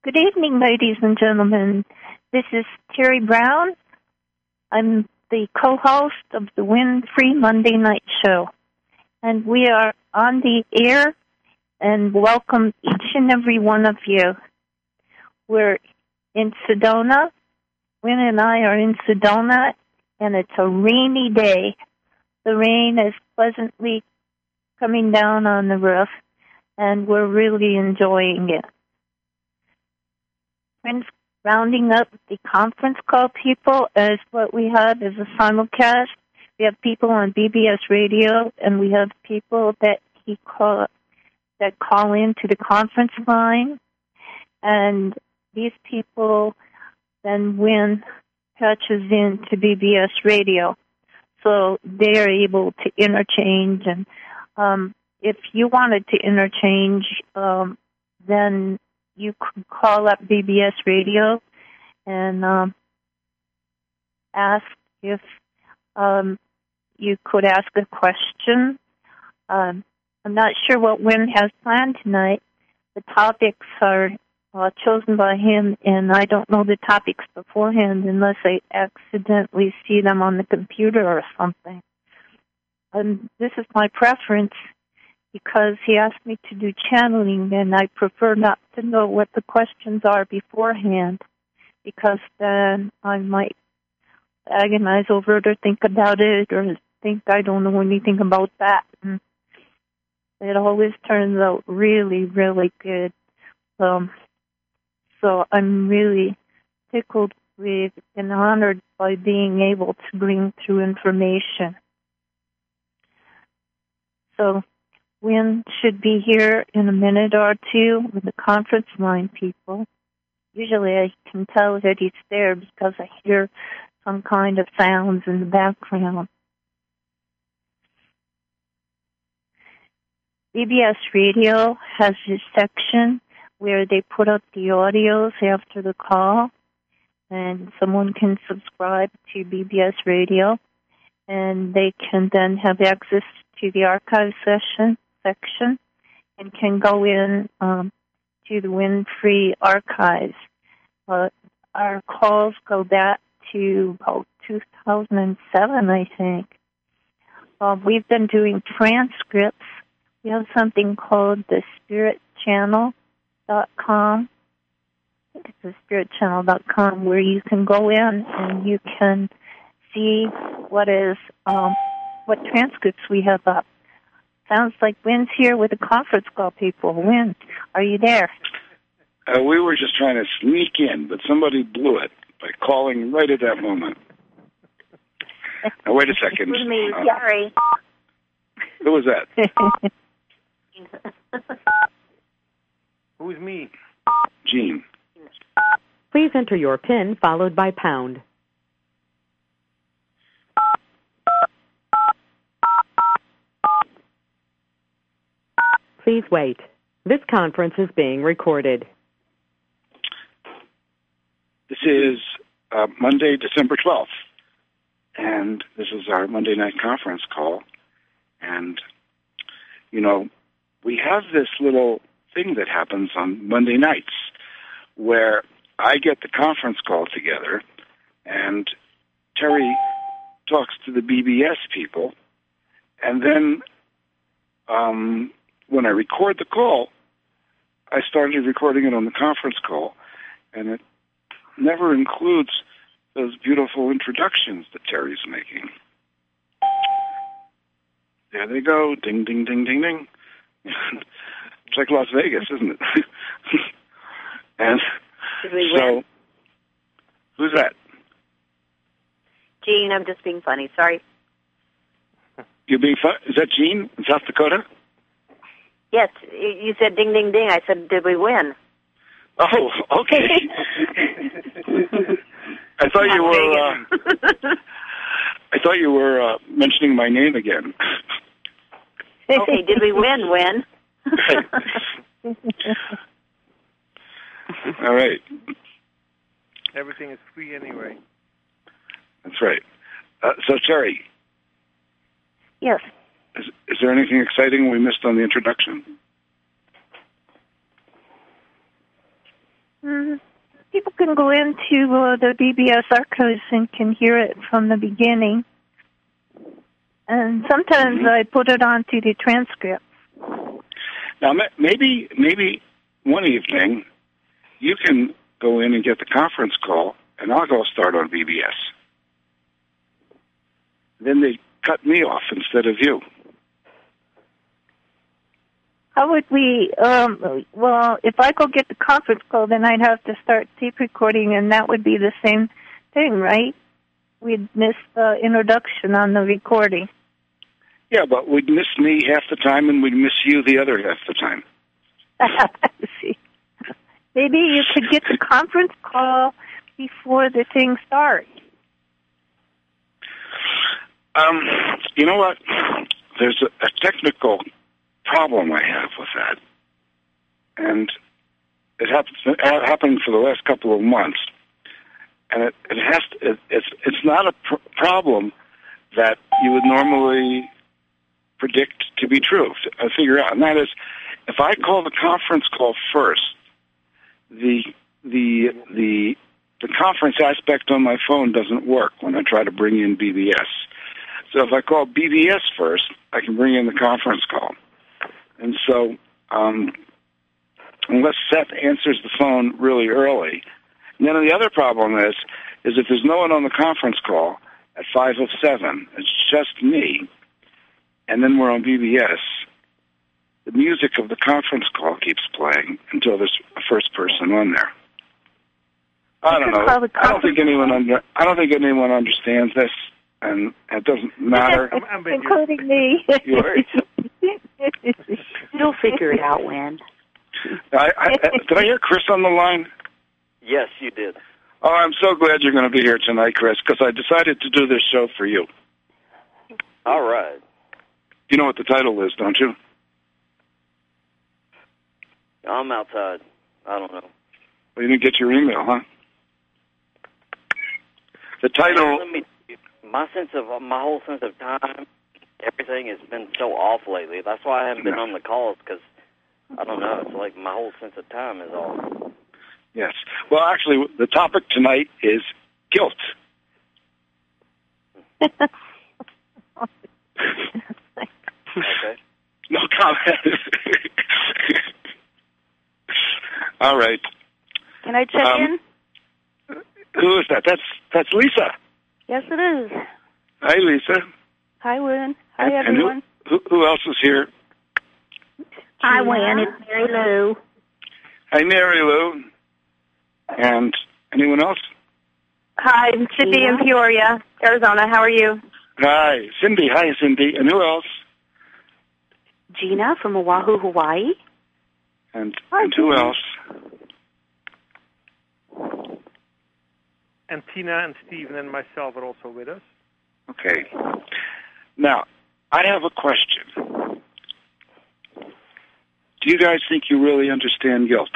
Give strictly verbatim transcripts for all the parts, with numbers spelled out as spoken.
Good evening, ladies and gentlemen. This is Terry Brown. I'm the co-host of the Win-Free Monday Night Show. And we are on the air and welcome each and every one of you. We're in Sedona. Win and I are in Sedona, and it's a rainy day. The rain is pleasantly coming down on the roof, and we're really enjoying it. Friends, rounding up the conference call people as what we have is a simulcast. We have people on B B S Radio, and we have people that he call that call into the conference line, and these people then Win patches into B B S Radio, so they are able to interchange. And um, if you wanted to interchange, um, then you could call up B B S Radio and um, ask if um, you could ask a question. Um, I'm not sure what Win has planned tonight. The topics are uh, chosen by him, and I don't know the topics beforehand unless I accidentally see them on the computer or something. And this is my preference, because he asked me to do channeling, and I prefer not to know what the questions are beforehand, because then I might agonize over it or think about it or think I don't know anything about that. And it always turns out really, really good. Um, so I'm really tickled with and honored by being able to bring through information. So Win should be here in a minute or two with the conference line people. Usually I can tell that he's there because I hear some kind of sounds in the background. B B S Radio has a section where they put up the audios after the call, and someone can subscribe to B B S Radio, and they can then have access to the archive session section and can go in um, to the Win-Free archives. Uh, our calls go back to about two thousand seven, I think. Uh, we've been doing transcripts. We have something called the spirit channel dot com. I think it's the spirit channel dot com, where you can go in and you can see what is um, what transcripts we have up. Sounds like Win's here with the conference call people. Win, are you there? Uh, we were just trying to sneak in, but somebody blew it by calling right at that moment. Now, wait a second. It was me, uh, sorry. Who was that? Who's me? Gene. Please enter your PIN followed by pound. Please wait. This conference is being recorded. This is uh, Monday, December twelfth, and this is our Monday night conference call. And, you know, we have this little thing that happens on Monday nights where I get the conference call together, and Terry talks to the B B S people, and then um, when I record the call, I started recording it on the conference call, and it never includes those beautiful introductions that Terry's making. There they go, ding, ding, ding, ding, ding. It's like Las Vegas, isn't it? And Did we so, win? Who's that? Gene, I'm just being funny. Sorry. You being fun? Is that Gene in South Dakota? Yes, you said ding, ding, ding. I said, did we win? Oh, okay. I thought you were. Uh, I thought you were uh, mentioning my name again. Okay, did we win? Win. All right. Everything is free anyway. That's right. Uh, so, Terry. Yes. Is, is there anything exciting we missed on the introduction? Mm, people can go into uh, the B B S archives and can hear it from the beginning. And sometimes Mm-hmm. I put it onto the transcript. Now, ma- maybe maybe one evening you can go in and get the conference call, and I'll go start on B B S. Then they cut me off instead of you. How would we, um, well, if I go get the conference call, then I'd have to start tape recording, and that would be the same thing, right? We'd miss the introduction on the recording. Yeah, but we'd miss me half the time, and we'd miss you the other half the time. See, maybe you could get the conference call before the thing starts. Um, you know what? There's a, a technical problem I have with that, and it happens it happened for the last couple of months, and it, it has to, it, it's it's not a pr- problem that you would normally predict to be true. I figure out, and that is, if I call the conference call first, the the the the conference aspect on my phone doesn't work when I try to bring in B B S. So if I call B B S first, I can bring in the conference call. And so, um, unless Seth answers the phone really early, and then the other problem is, is if there's no one on the conference call at five oh seven, it's just me, and then we're on B B S, the music of the conference call keeps playing until there's a first person on there. I don't know. I don't think anyone under, I don't think anyone understands this, and it doesn't matter. I'm, I'm with Including you. me. You're, You'll figure it out, Win. I, I, did I hear Chris on the line? Yes, you did. Oh, I'm so glad you're going to be here tonight, Chris, because I decided to do this show for you. All right. You know what the title is, don't you? I'm outside. I don't know. Well, you didn't get your email, huh? The title... Let me, my sense of, my whole sense of time, everything has been so off lately. That's why I haven't been on the calls, because, I don't know, it's like my whole sense of time is off. Yes. Well, actually, the topic tonight is guilt. Okay. No comment. All right. Can I check Um, in? Who is that? That's that's Lisa. Yes, it is. Hi, Lisa. Hi, Win. Hi, And everyone. who, who, who else is here? Hi, Win. It's Mary Lou. Hi, Mary Lou. And anyone else? Hi, I'm Cindy in Peoria, Arizona. How are you? Hi, Cindy. Hi, Cindy. And who else? Gina from Oahu, Hawaii. And, Hi, and who Gina. else? And Tina and Steve and myself are also with us. Okay. Now, I have a question. Do you guys think you really understand guilt?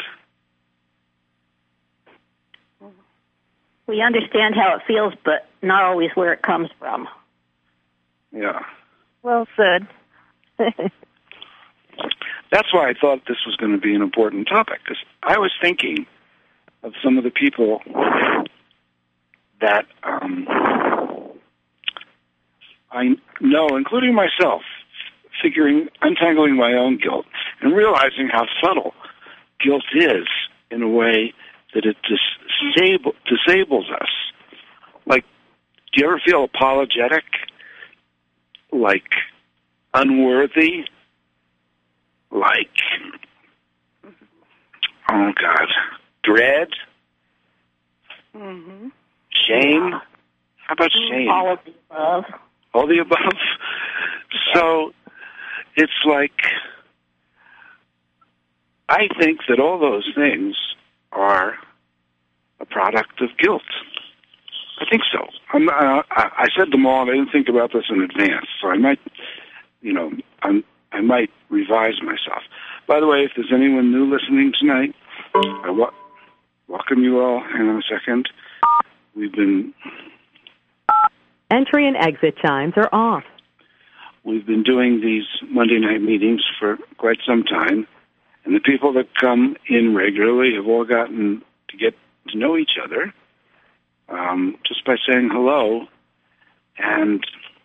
We understand how it feels, but not always where it comes from. Yeah. Well said. That's why I thought this was going to be an important topic, because I was thinking of some of the people that um, I know, including myself, figuring, untangling my own guilt and realizing how subtle guilt is in a way that it dis- disable, disables us. Like, do you ever feel apologetic? Like, unworthy? Like, oh, God, dread? Mm-hmm. Shame? How about shame? All of the above. All the above? So, it's like, I think that all those things are a product of guilt. I think so. I'm, uh, I I said them all, and I didn't think about this in advance, so I might, you know, I'm, I might revise myself. By the way, if there's anyone new listening tonight, I wa- welcome you all. Hang on a second. We've been... Entry and exit chimes are off. We've been doing these Monday night meetings for quite some time, and the people that come in regularly have all gotten to get to know each other um, just by saying hello. And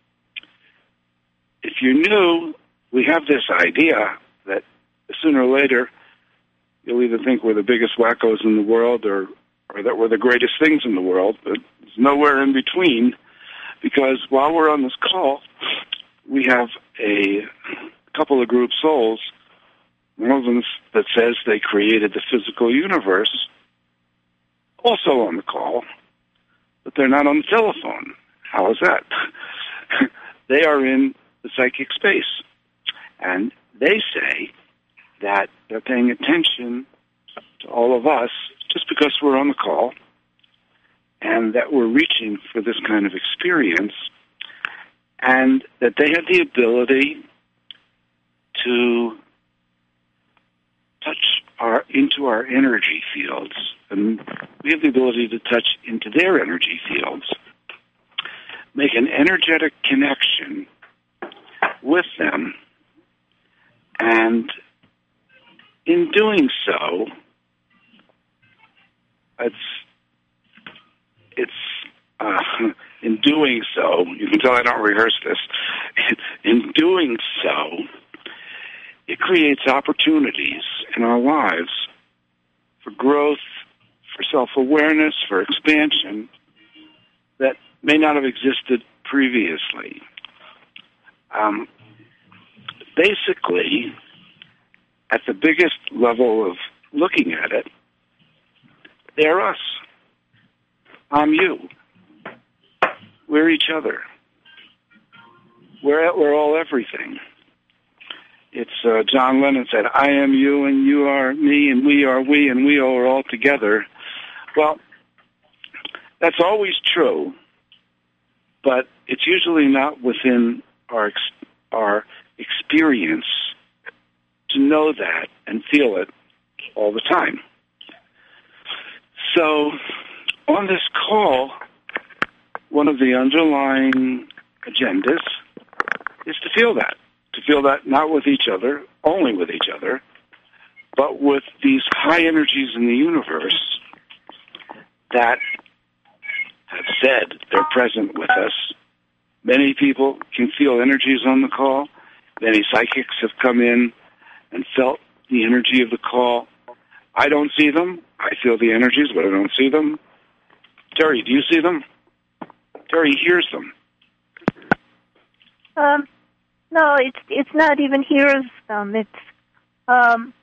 if you're new, we have this idea that sooner or later you'll either think we're the biggest wackos in the world or, or that we're the greatest things in the world, but there's nowhere in between, because while we're on this call, we have a couple of group souls, one of them that says they created the physical universe, also on the call, but they're not on the telephone. How is that? They are in the psychic space, and they say that they're paying attention to all of us just because we're on the call, and that we're reaching for this kind of experience, and that they have the ability to touch our into our energy fields, and we have the ability to touch into their energy fields, make an energetic connection with them, and in doing so, it's it's uh, in doing so, you can tell I don't rehearse this. In doing so, it creates opportunities in our lives for growth, for self-awareness, for expansion that may not have existed previously. Um, basically, at the biggest level of looking at it, they're us. I'm you. We're each other. We're, we're all everything. It's uh, John Lennon said, I am you and you are me and we are we and we are all together. Well, that's always true, but it's usually not within our ex- our experience to know that and feel it all the time. So on this call, one of the underlying agendas is to feel that. To feel that not with each other, only with each other, but with these high energies in the universe that have said they're present with us. Many people can feel energies on the call. Many psychics have come in and felt the energy of the call. I don't see them. I feel the energies, but I don't see them. Terry, do you see them? Terry hears them. Um, no, it's it's not even hears them. It's um,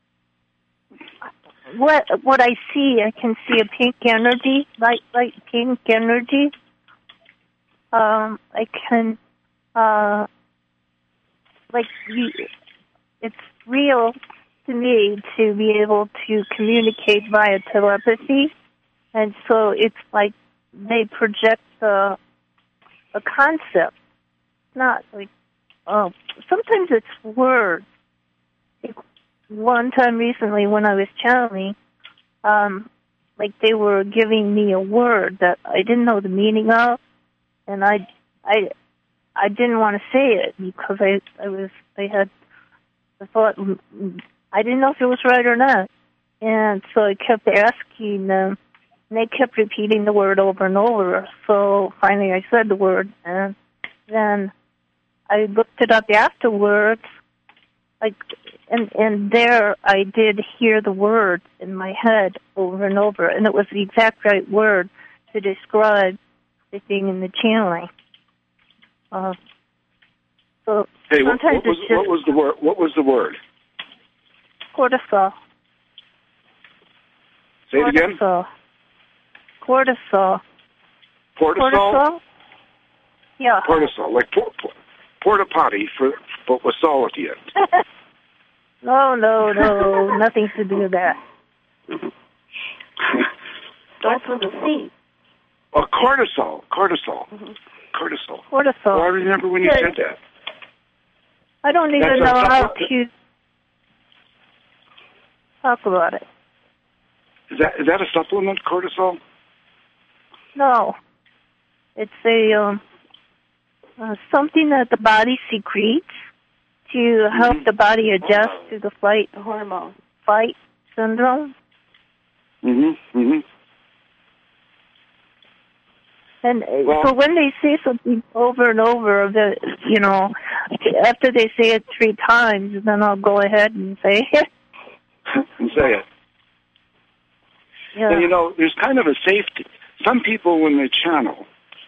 what what I see. I can see a pink energy, light, light pink energy. Um, I can, uh, like, you, it's real to me to be able to communicate via telepathy, and so it's like they project a, a concept, not like, oh, sometimes it's words. Like one time recently when I was channeling, um, like they were giving me a word that I didn't know the meaning of, and I, I, I didn't want to say it because I, I was, I had, I thought, I didn't know if it was right or not, and so I kept asking them, and they kept repeating the word over and over. So finally, I said the word, and then I looked it up afterwards, like, and and there I did hear the word in my head over and over, and it was the exact right word to describe the thing in the channeling. Uh, so hey, what, sometimes what was it's just what was the word? What was the word? cortisol. Say it again. Cortisol. Cortisol. Cortisol. Cortisol. Yeah. Cortisol, like por- por- porta potty for but with salt at the end. No, no, no, nothing to do with that. Starts with a C. Oh, cortisol, cortisol, Mm-hmm. cortisol. Cortisol. Oh, I remember when you Yeah. said that. I don't even That's a know how supplement. to talk about it. Is that is that a supplement, cortisol? No. It's a um, uh, something that the body secretes to help Mhm. the body adjust to the flight A hormone. fight syndrome. Mm-hmm. Mm-hmm. And uh, Well, so when they say something over and over, the you know, after they say it three times, then I'll go ahead and say it. and say it. Yeah. And, you know, there's kind of a safety. Some people, when they channel,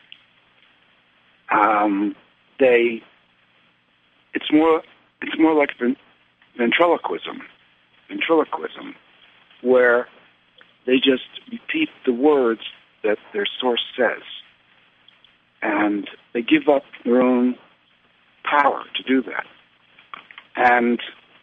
um, they, it's more, it's more like ventriloquism, ventriloquism, where they just repeat the words that their source says, and they give up their own power to do that. And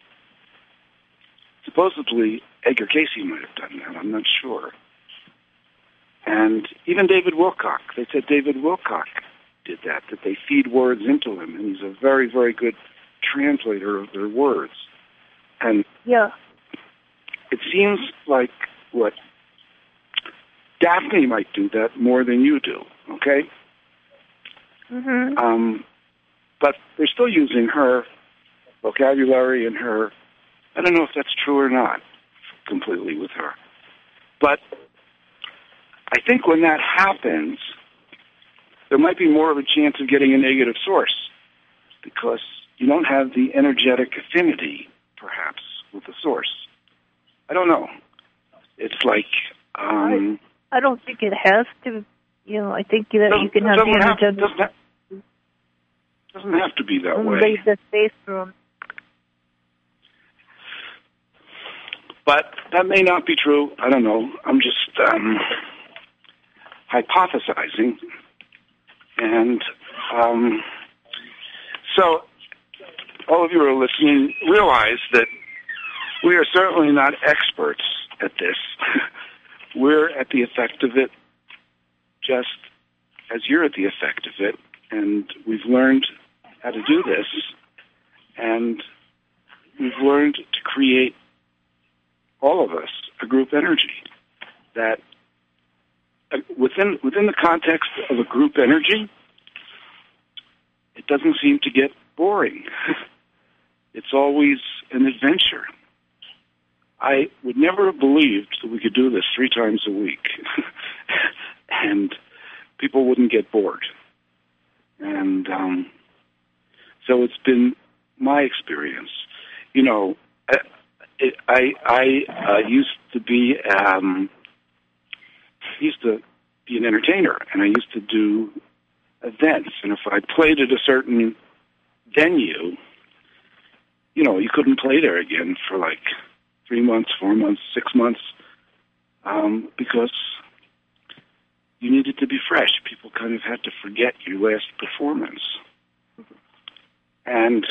supposedly, Edgar Casey might have done that. I'm not sure. And even David Wilcock, they said David Wilcock did that, that they feed words into him, and he's a very, very good translator of their words. And yeah, it seems like what Daphne might do that more than you do, okay? Mm-hmm. Um, but they're still using her vocabulary and her, I don't know if that's true or not, completely with her. But I think when that happens, there might be more of a chance of getting a negative source because you don't have the energetic affinity, perhaps, with the source. I don't know. It's like... Um, I, I don't think it has to, you know, I think that you can have doesn't the have, energetic... doesn't, have, doesn't have to be that and way. leave the space room. But that may not be true. I don't know. I'm just um, hypothesizing. And um, so all of you who are listening realize that we are certainly not experts at this. We're at the effect of it just as you're at the effect of it. And we've learned how to do this. And we've learned to create, all of us, a group energy that uh, within within the context of a group energy, it doesn't seem to get boring. It's always an adventure. I would never have believed that we could do this three times a week and people wouldn't get bored. And um, so it's been my experience. You know, I, it, I, I uh, used to be um, used to be an entertainer, and I used to do events. And if I played at a certain venue, you know, you couldn't play there again for like three months, four months, six months, um, because you needed to be fresh. People kind of had to forget your last performance. And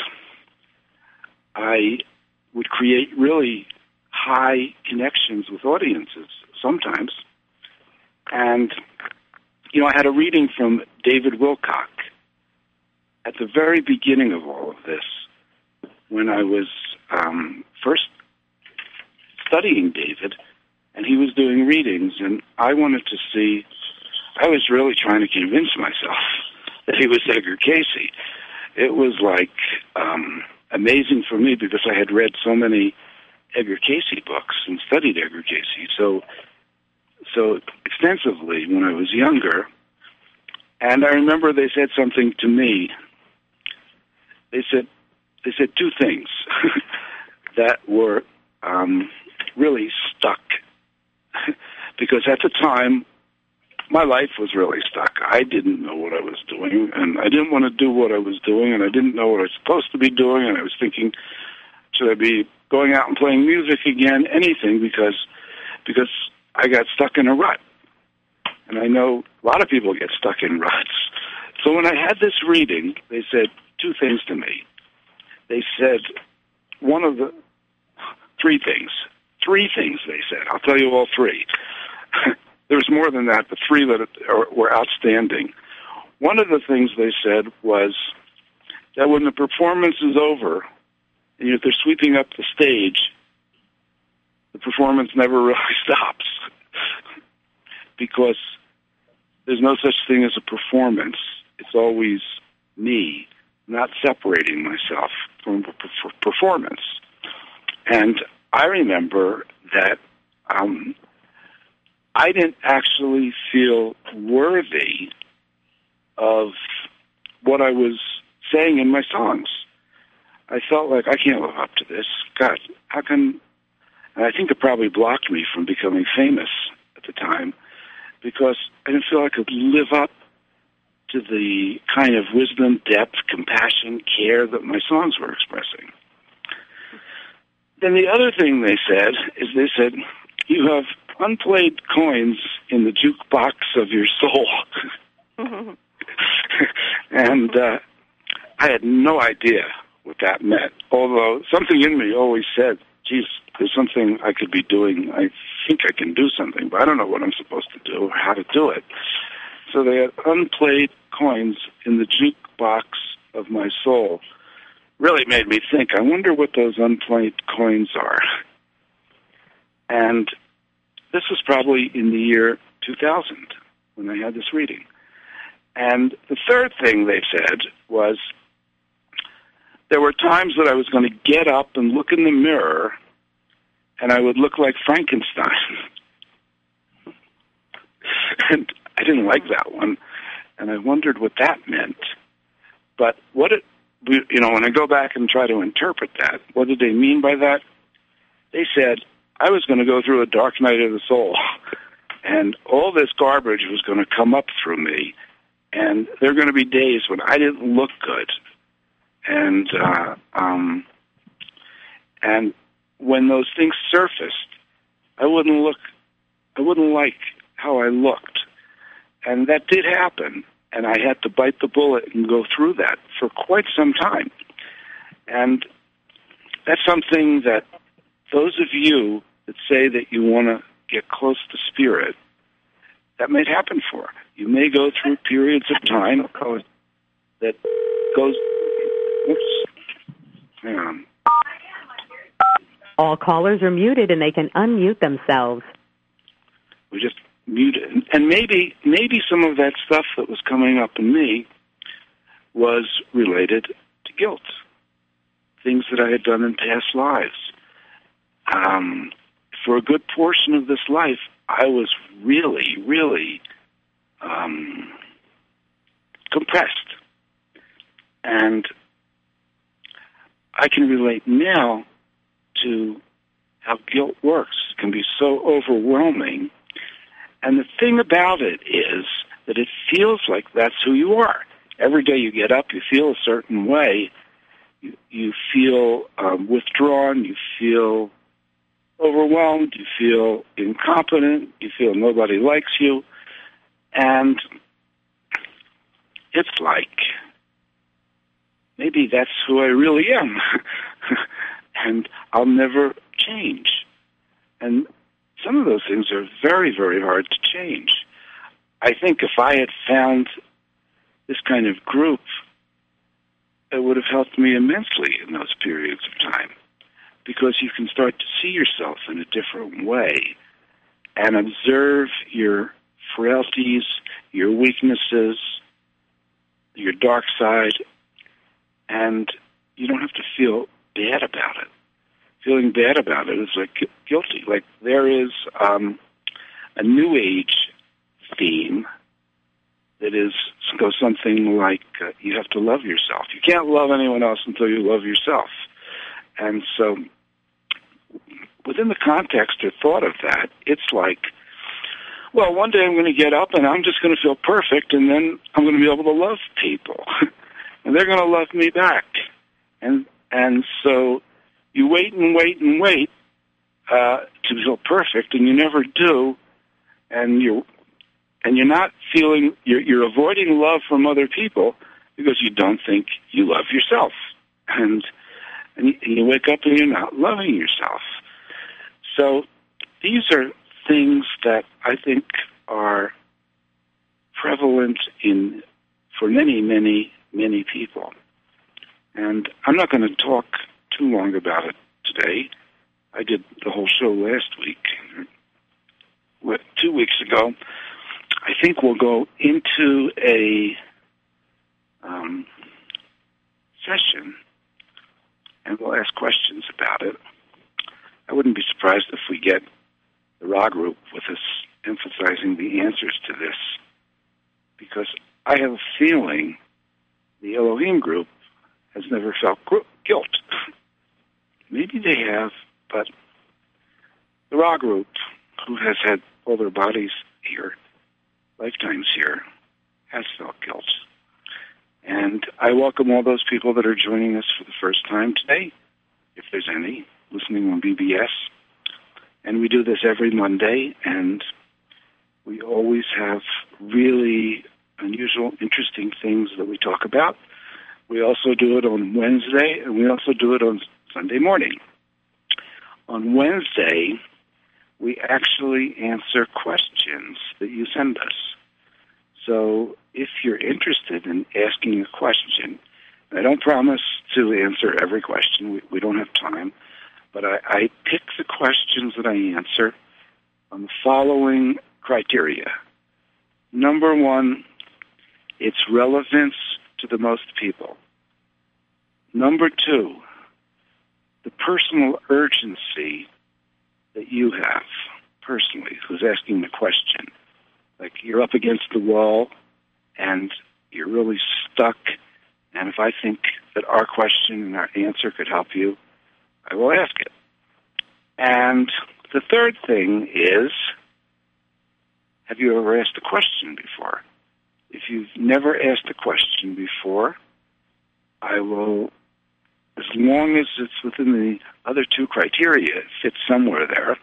I would create really high connections with audiences sometimes. And, you know, I had a reading from David Wilcock at the very beginning of all of this, when I was um, first studying David, and he was doing readings, and I wanted to see, I was really trying to convince myself that he was Edgar Casey. It was like um, amazing for me because I had read so many Edgar Casey books and studied Edgar Casey so so extensively when I was younger. And I remember they said something to me. They said they said two things that were um, really stuck because at the time my life was really stuck. I didn't know what I was doing, and I didn't want to do what I was doing, and I didn't know what I was supposed to be doing, and I was thinking, should I be going out and playing music again, anything, because because I got stuck in a rut. And I know a lot of people get stuck in ruts. So when I had this reading, they said two things to me. They said one of the three things. Three things, they said. I'll tell you all three. There's more than that, but three that are, were outstanding. One of the things they said was that when the performance is over, and if they're sweeping up the stage, the performance never really stops because there's no such thing as a performance. It's always me, not separating myself from performance. And I remember that um, I didn't actually feel worthy of what I was saying in my songs. I felt like I can't live up to this. God, how can... And I think it probably blocked me from becoming famous at the time because I didn't feel I could live up to the kind of wisdom, depth, compassion, care that my songs were expressing. Then the other thing they said is they said, you have unplayed coins in the jukebox of your soul. And uh, I had no idea what that meant, although something in me always said, geez, there's something I could be doing. I think I can do something, but I don't know what I'm supposed to do or how to do it. So they had unplayed coins in the jukebox of my soul. Really made me think, I wonder what those unplayed coins are. And this was probably in the year two thousand when I had this reading. And the third thing they said was there were times that I was going to get up and look in the mirror and I would look like Frankenstein. And I didn't like that one. And I wondered what that meant. But what it, you know, when I go back and try to interpret that, what did they mean by that? They said, I was going to go through a dark night of the soul, and all this garbage was going to come up through me, and there are going to be days when I didn't look good. And, uh, um, and when those things surfaced, I wouldn't look, I wouldn't like how I looked. And that did happen, and I had to bite the bullet and go through that for quite some time. And that's something that those of you that say that you want to get close to spirit, that may happen for. You may go through periods of time that goes... Oops. Hang on. All callers are muted and they can unmute themselves. We just muted. And maybe, maybe some of that stuff that was coming up in me was related to guilt. Things that I had done in past lives. Um, for a good portion of this life, I was really, really um, compressed. And I can relate now to how guilt works. It can be so overwhelming. And the thing about it is that it feels like that's who you are. Every day you get up, you feel a certain way. You, you feel um, withdrawn. You feel overwhelmed. You feel incompetent. You feel nobody likes you. And it's like, maybe that's who I really am. And I'll never change. And some of those things are very, very hard to change. I think if I had found this kind of group, it would have helped me immensely in those periods of time, because you can start to see yourself in a different way and observe your frailties, your weaknesses, your dark side, and you don't have to feel bad about it. Feeling bad about it is like guilty. Like there is um, a New Age theme that is goes something like uh, you have to love yourself. You can't love anyone else until you love yourself. And so within the context or thought of that, it's like, well, one day I'm going to get up and I'm just going to feel perfect, and then I'm going to be able to love people. And they're going to love me back. And and so you wait and wait and wait uh, to feel perfect, and you never do. And you're and you're not feeling you're, you're avoiding love from other people because you don't think you love yourself. And and you, and you wake up and you're not loving yourself. So these are things that I think are prevalent in for many, many, many people. And I'm not going to talk too long about it today. I did the whole show last week. Two weeks ago, I think we'll go into a um, session and we'll ask questions about it. I wouldn't be surprised if we get the Ra group with us emphasizing the answers to this because I have a feeling the Elohim group has never felt guilt. Maybe they have, but the Ra group, who has had all their bodies here, lifetimes here, has felt guilt. And I welcome all those people that are joining us for the first time today, if there's any, listening on B B S. And we do this every Monday, and we always have really unusual, interesting things that we talk about. We also do it on Wednesday, and we also do it on Sunday morning. On Wednesday, we actually answer questions that you send us. So if you're interested in asking a question, I don't promise to answer every question. We, we don't have time. But I, I pick the questions that I answer on the following criteria. Number one, its relevance to the most people. Number two, the personal urgency that you have personally, who's asking the question. Like you're up against the wall and you're really stuck, and if I think that our question and our answer could help you, I will ask it. And the third thing is, have you ever asked a question before? If you've never asked a question before, I will, as long as it's within the other two criteria, it fits somewhere there.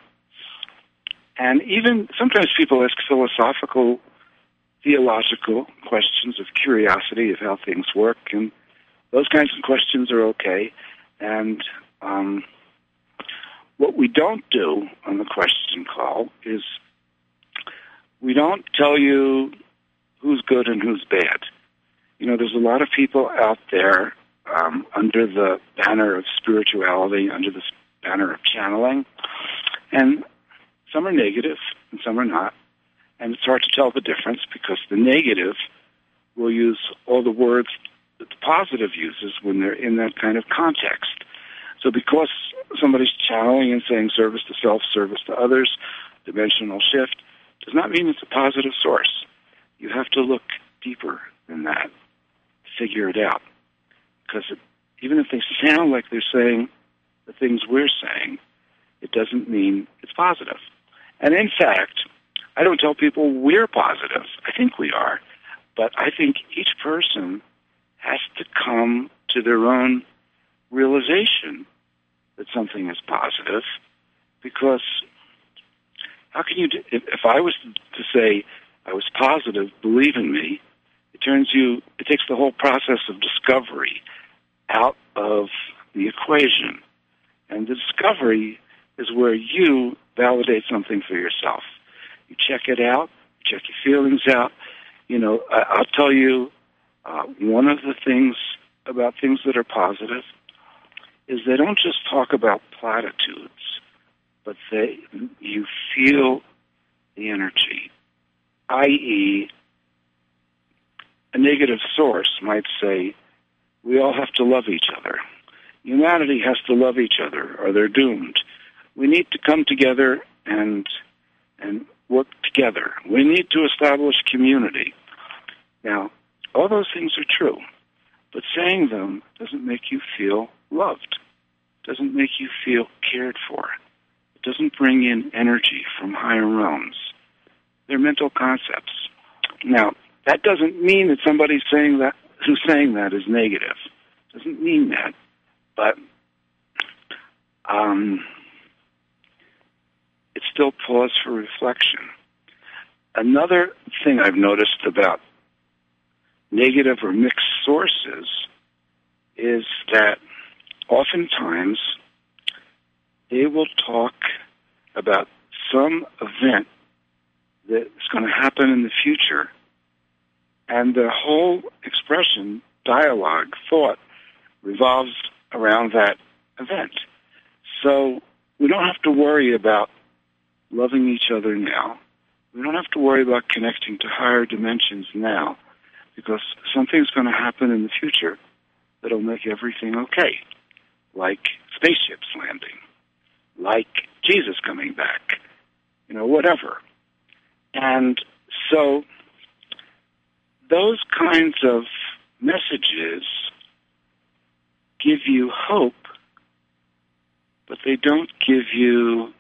And even sometimes people ask philosophical, theological questions of curiosity of how things work, and those kinds of questions are okay. And um, what we don't do on the question call is we don't tell you who's good and who's bad. You know, there's a lot of people out there um, under the banner of spirituality, under the banner of channeling, and some are negative and some are not. And it's hard to tell the difference because the negative will use all the words that the positive uses when they're in that kind of context. So because somebody's channeling and saying service to self, service to others, dimensional shift, does not mean it's a positive source. You have to look deeper than that to figure it out. Because it, even if they sound like they're saying the things we're saying, it doesn't mean it's positive. And in fact, I don't tell people we're positive. I think we are. But I think each person has to come to their own realization that something is positive, because how can you, do, if, if I was to say I was positive, believe in me, it turns you, it takes the whole process of discovery out of the equation. And the discovery is where you validate something for yourself. You check it out, check your feelings out. You know, I, I'll tell you, uh, one of the things about things that are positive is they don't just talk about platitudes, but they, you feel the energy, that is, a negative source might say, we all have to love each other. Humanity has to love each other, or they're doomed. We need to come together and and work together. We need to establish community. Now, all those things are true, but saying them doesn't make you feel loved, doesn't make you feel cared for. It doesn't bring in energy from higher realms. They're mental concepts. Now, that doesn't mean that somebody saying that, who's saying that is negative. It doesn't mean that. But um, it's still pause for reflection. Another thing I've noticed about negative or mixed sources is that oftentimes they will talk about some event that's going to happen in the future, and the whole expression, dialogue, thought, revolves around that event. So we don't have to worry about loving each other now. We don't have to worry about connecting to higher dimensions now, because something's going to happen in the future that'll make everything okay, like spaceships landing, like Jesus coming back, you know, whatever. And so those kinds of messages give you hope, but they don't give you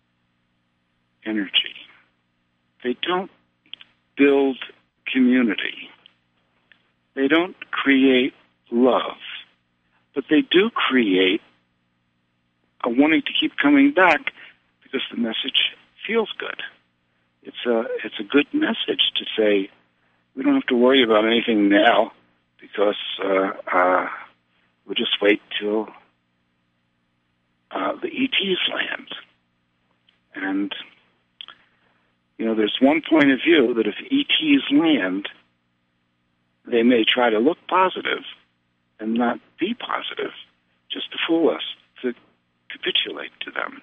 energy. They don't build community. They don't create love, but they do create a wanting to keep coming back because the message feels good. It's a it's a good message to say we don't have to worry about anything now because uh, uh, we'll just wait till uh, the E Ts land. And you know, there's one point of view that if E Ts land, they may try to look positive and not be positive, just to fool us, to capitulate to them.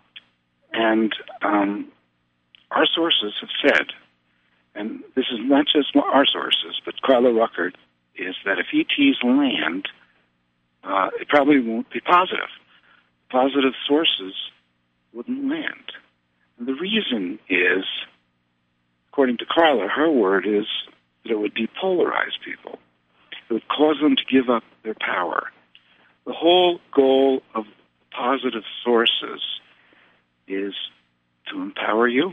And um, our sources have said, and this is not just our sources, but Carla Ruckert, is that if E Ts land, uh, it probably won't be positive. Positive sources wouldn't land. And the reason is, according to Carla, her word is that it would depolarize people. It would cause them to give up their power. The whole goal of positive sources is to empower you,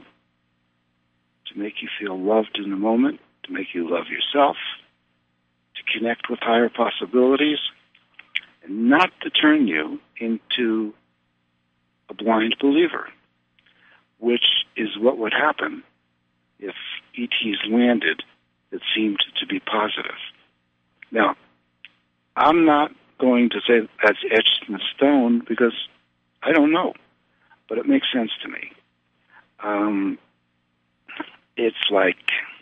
to make you feel loved in the moment, to make you love yourself, to connect with higher possibilities, and not to turn you into a blind believer, which is what would happen if E Ts landed that seemed to be positive. Now, I'm not going to say that's etched in stone because I don't know, but it makes sense to me. Um, it's like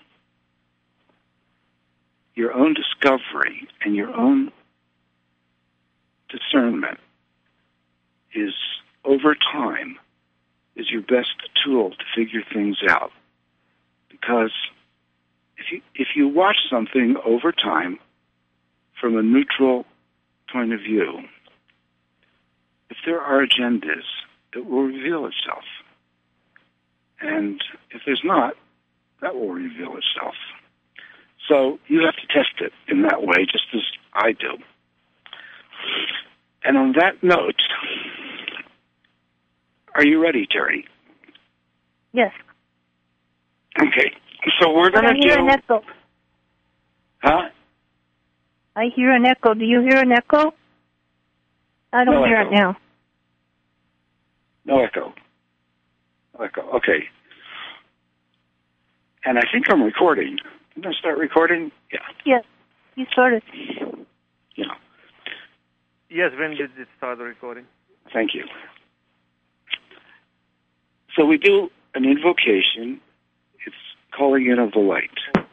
your own discovery and your own discernment is, over time, is your best tool to figure things out. Because if you if you watch something over time from a neutral point of view, if there are agendas, it will reveal itself. And if there's not, that will reveal itself. So you have to test it in that way, just as I do. And on that note, are you ready, Terry? Yes. Okay. So we're going to do... I hear an echo. Huh? I hear an echo. Do you hear an echo? I don't No hear echo. it now. No echo. No echo. Okay. And I think I'm recording. Didn't I start recording? Yeah. Yes. You started. Yeah. Yes, when did it start the recording? Thank you. So we do an invocation. It's calling in of the light.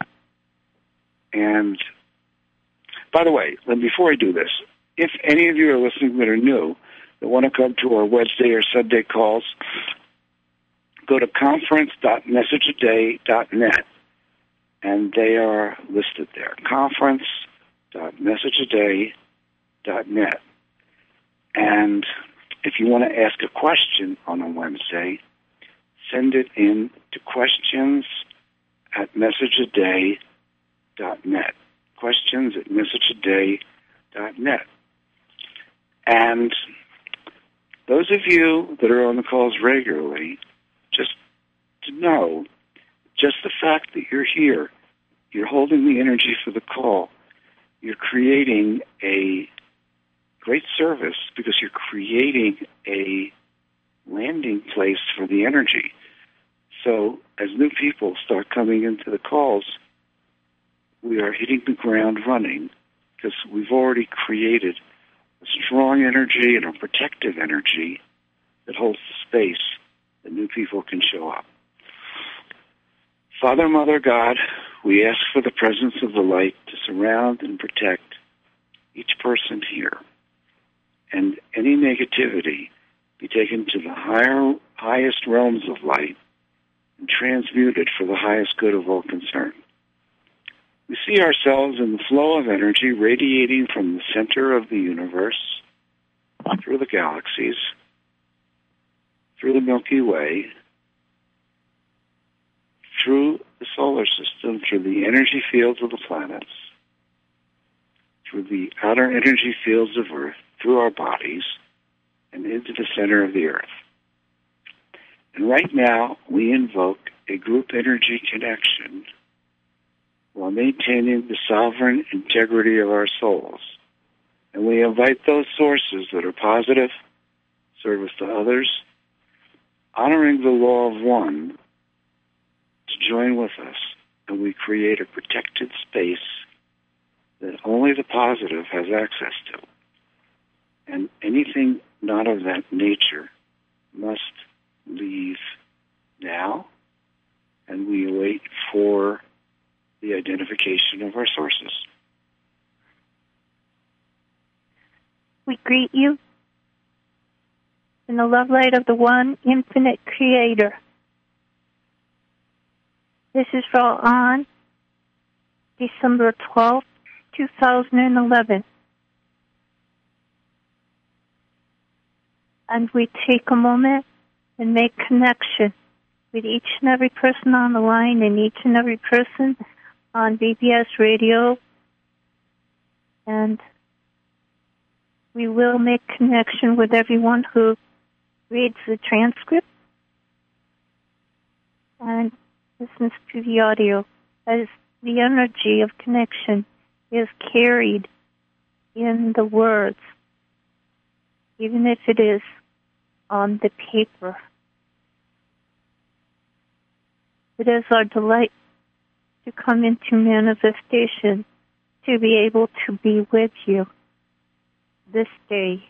And by the way, and before I do this, if any of you are listening that are new, that want to come to our Wednesday or Sunday calls, go to conference dot message a day dot net, and they are listed there. conference dot message a day dot net. And if you want to ask a question on a Wednesday, send it in to questions at message a day dot net. Questions at message a day dot net. And those of you that are on the calls regularly, just to know, just the fact that you're here, you're holding the energy for the call, you're creating a great service because you're creating a landing place for the energy. So as new people start coming into the calls, we are hitting the ground running because we've already created a strong energy and a protective energy that holds the space that new people can show up. Father, Mother, God, we ask for the presence of the light to surround and protect each person here, and any negativity be taken to the higher, highest realms of light and transmuted for the highest good of all concerned. We see ourselves in the flow of energy radiating from the center of the universe, through the galaxies, through the Milky Way, through the solar system, through the energy fields of the planets, through the outer energy fields of Earth, through our bodies, and into the center of the Earth. And right now, we invoke a group energy connection while maintaining the sovereign integrity of our souls. And we invite those sources that are positive, service to others, honoring the law of one, to join with us. And we create a protected space that only the positive has access to. And anything not of that nature must leave now, and we wait for the identification of our sources. We greet you in the love light of the one infinite creator. This is for on December twelfth, two thousand eleven. And we take a moment and make connection with each and every person on the line and each and every person on B B S Radio. And we will make connection with everyone who reads the transcript and listens to the audio, as the energy of connection is carried in the words, even if it is on the paper. It is our delight to come into manifestation, to be able to be with you this day.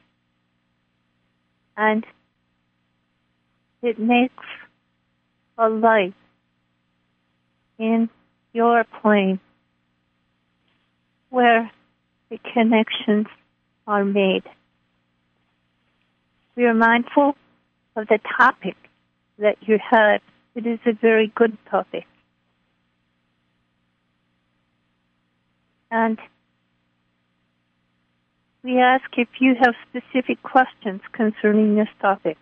And it makes a light in your plane where the connections are made. We are mindful of the topic that you had. It is a very good topic. And we ask if you have specific questions concerning this topic.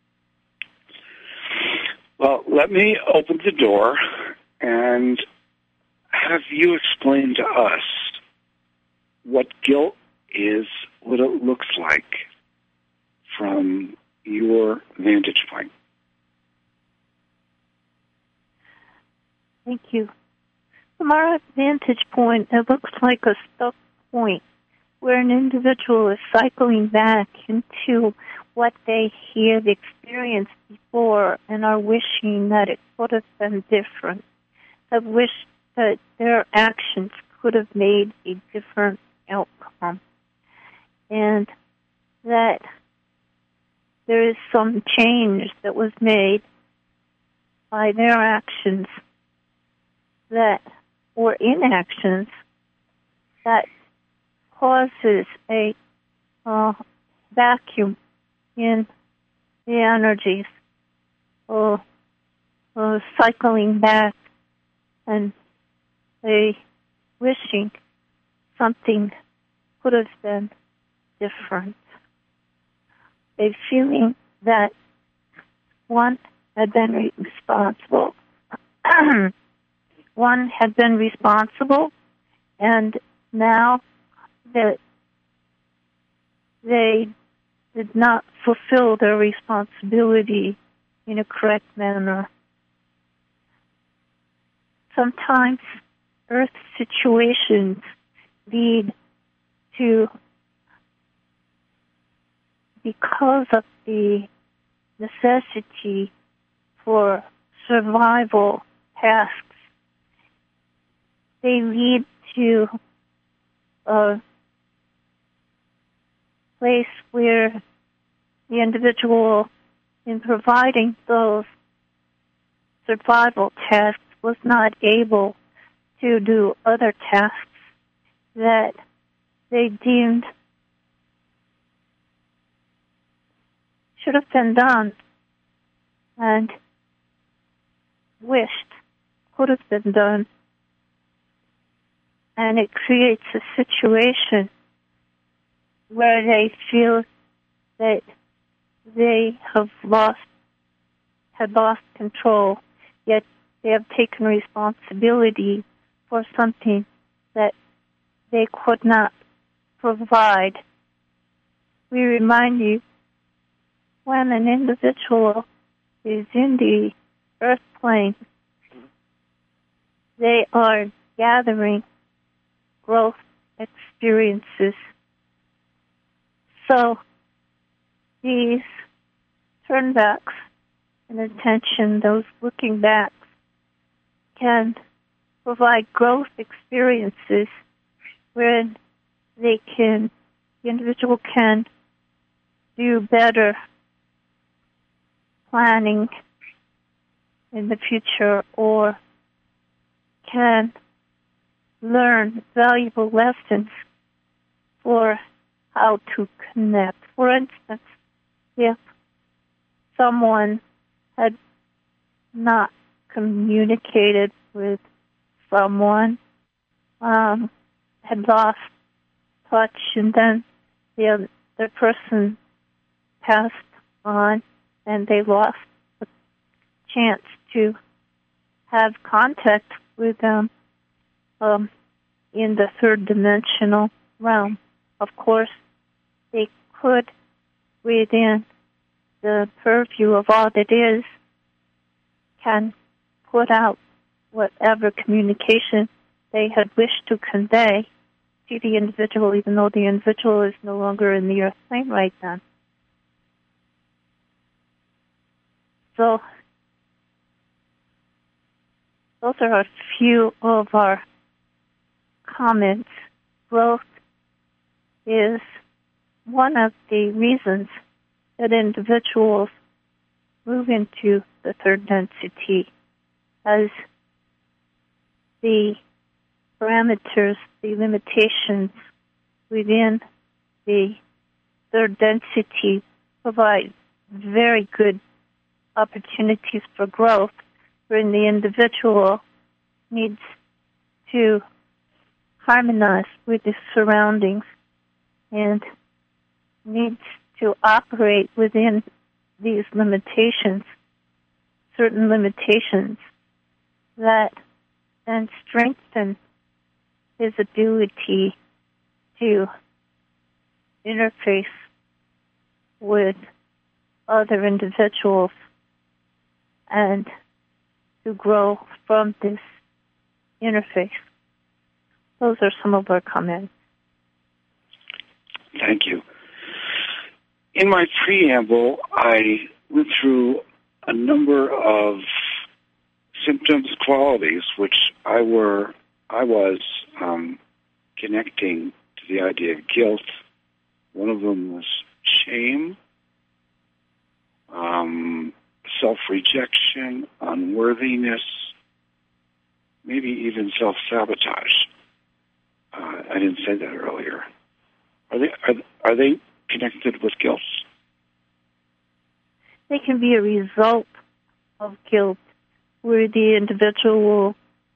Well, let me open the door and have you explain to us what guilt is, what it looks like from your vantage point. Thank you. From our vantage point, it looks like a stuck point where an individual is cycling back into what they had experienced before and are wishing that it could have been different, have wished that their actions could have made a different outcome, and that there is some change that was made by their actions that or inactions that causes a uh, vacuum in the energies, or, or cycling back and a wishing something could have been different. A feeling that one had been responsible. One had been responsible, and now that they did not fulfill their responsibility in a correct manner. Sometimes earth situations lead to, because of the necessity for survival tasks, they lead to a place where the individual, in providing those survival tasks, was not able to do other tasks that they deemed should have been done and wished could have been done. And it creates a situation where they feel that they have lost, had lost control, yet they have taken responsibility for something that they could not provide. We remind you, when an individual is in the earth plane, they are gathering growth experiences. So these turnbacks and attention, those looking backs, can provide growth experiences where they can, the individual can do better planning in the future, or can learn valuable lessons for how to connect. For instance, if someone had not communicated with someone, um, had lost touch, and then the other person passed on, and they lost the chance to have contact with them um, in the third dimensional realm. Of course, they could, within the purview of all that is, can put out whatever communication they had wished to convey to the individual, even though the individual is no longer in the earth plane right then. So, those are a few of our comments. Growth is one of the reasons that individuals move into the third density, as the parameters, the limitations within the third density provide very good opportunities for growth, wherein the individual needs to harmonize with the surroundings and needs to operate within these limitations, certain limitations that then strengthen his ability to interface with other individuals and to grow from this interface. Those are some of our comments. Thank you. In my preamble, I went through a number of symptoms, qualities, which I were, I was um, connecting to the idea of guilt. One of them was shame, um, self-rejection, unworthiness, maybe even self-sabotage. Uh, I didn't say that earlier. Are they are, are they connected with guilt? They can be a result of guilt, where the individual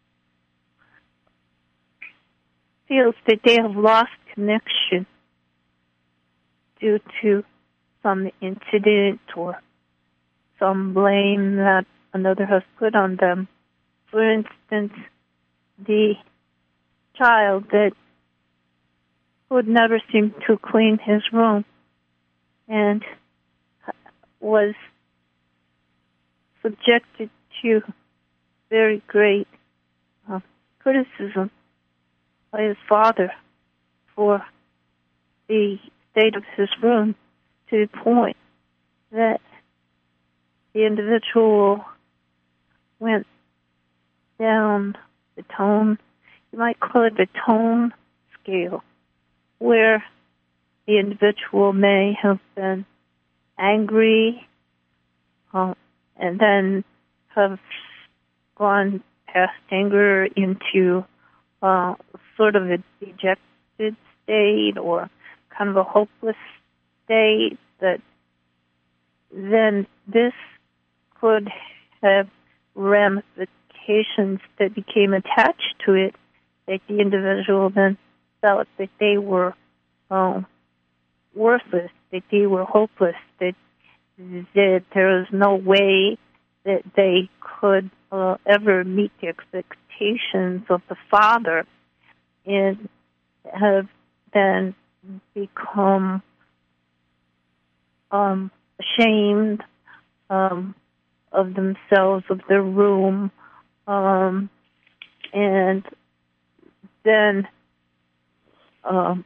feels that they have lost connection due to some incident or some blame that another has put on them. For instance, the child that would never seem to clean his room and was subjected to very great uh, criticism by his father for the state of his room, to the point that the individual went down the tone, you might call it the tone scale, where the individual may have been angry uh, and then have gone past anger into uh, sort of a dejected state or kind of a hopeless state, that then this could have ramifications that became attached to it, that the individual then felt that they were um, worthless, that they were hopeless, that that there was no way that they could uh, ever meet the expectations of the father and have then become um, ashamed um, of themselves, of their room, um, and then um,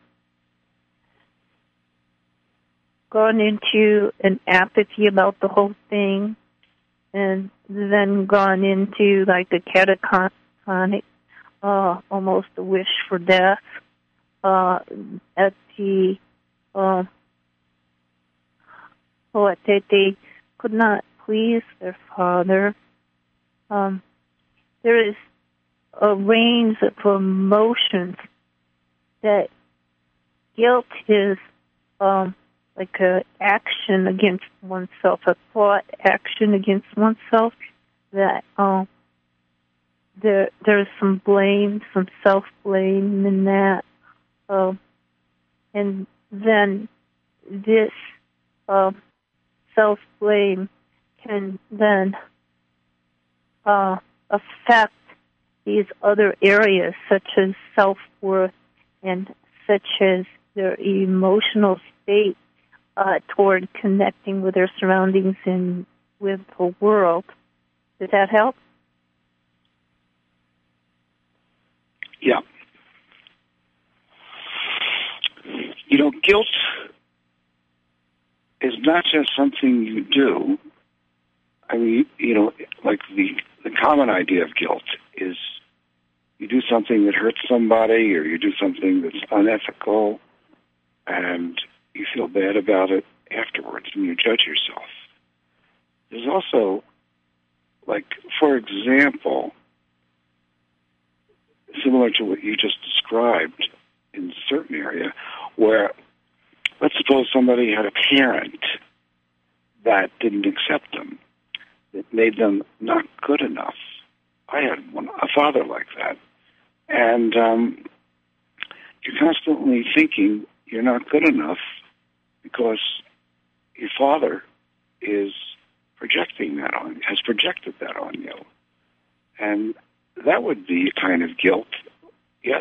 gone into an apathy about the whole thing, and then gone into like a catatonic, uh, almost a wish for death, uh, at the, uh, what, that they could not please their father. Um, there is a range of emotions that guilt is um, like a action against oneself, a thought action against oneself, that um, there there's some blame, some self-blame in that. Uh, and then this uh, self-blame can then uh, affect these other areas, such as self-worth and such as their emotional state uh, toward connecting with their surroundings and with the world. Does that help? Yeah. You know, guilt is not just something you do. I mean, you know, like the, the common idea of guilt is you do something that hurts somebody or you do something that's unethical and you feel bad about it afterwards and you judge yourself. There's also, like, for example, similar to what you just described in a certain area, where let's suppose somebody had a parent that didn't accept them, that made them not good enough. I had one, a father like that. And um, you're constantly thinking you're not good enough because your father is projecting that on, has projected that on you. And that would be a kind of guilt, yes?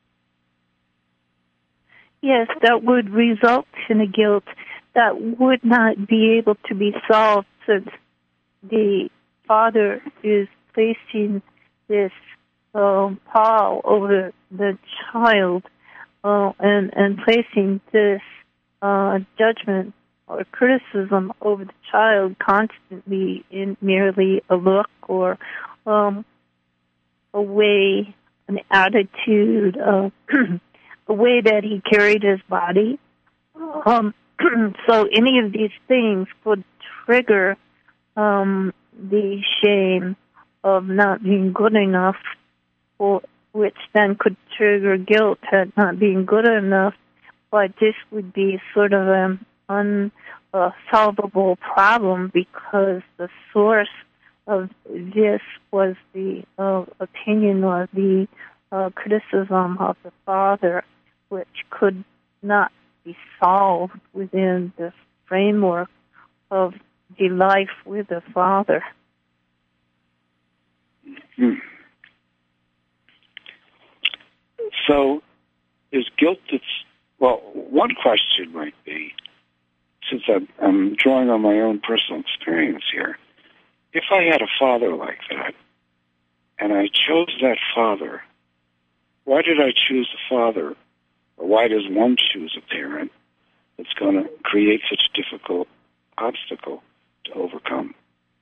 Yes, that would result in a guilt that would not be able to be solved since the father is placing this uh, pall over the child uh, and, and placing this uh, judgment or criticism over the child constantly in merely a look or um, a way, an attitude, uh, the way that he carried his body. Um, so any of these things could trigger um, the shame of not being good enough, or, which then could trigger guilt at not being good enough. But this would be sort of an unsolvable problem because the source of this was the uh, opinion or the uh, criticism of the father, which could not be solved within the framework of the life with the father. Hmm. So, is guilt that's, well, one question might be, since I'm, I'm drawing on my own personal experience here, if I had a father like that, and I chose that father, why did I choose a father? Or why does one choose a parent that's going to create such a difficult obstacle to overcome?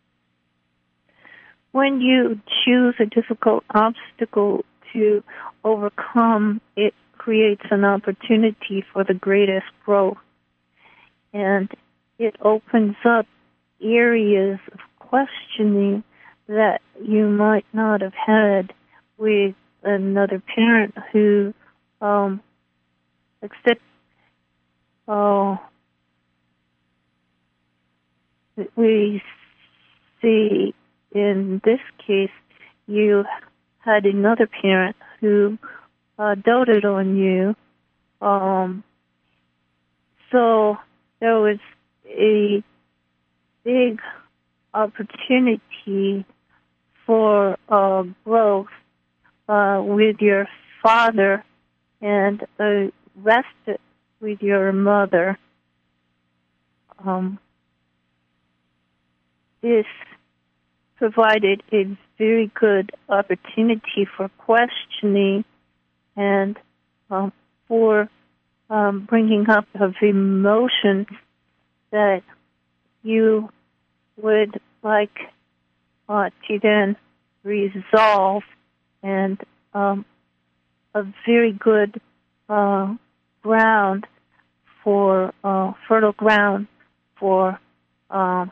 When you choose a difficult obstacle to overcome, it creates an opportunity for the greatest growth. And it opens up areas of questioning that you might not have had with another parent who um, except oh, we see in this case you had another parent who uh, doted on you. Um, so there was a big opportunity for uh, growth uh, with your father and uh, rested with your mother. Um, this provided a very good opportunity for questioning and um, for um, bringing up of emotions that you would like uh, to then resolve, and um, a very good uh, ground for uh, fertile ground for um,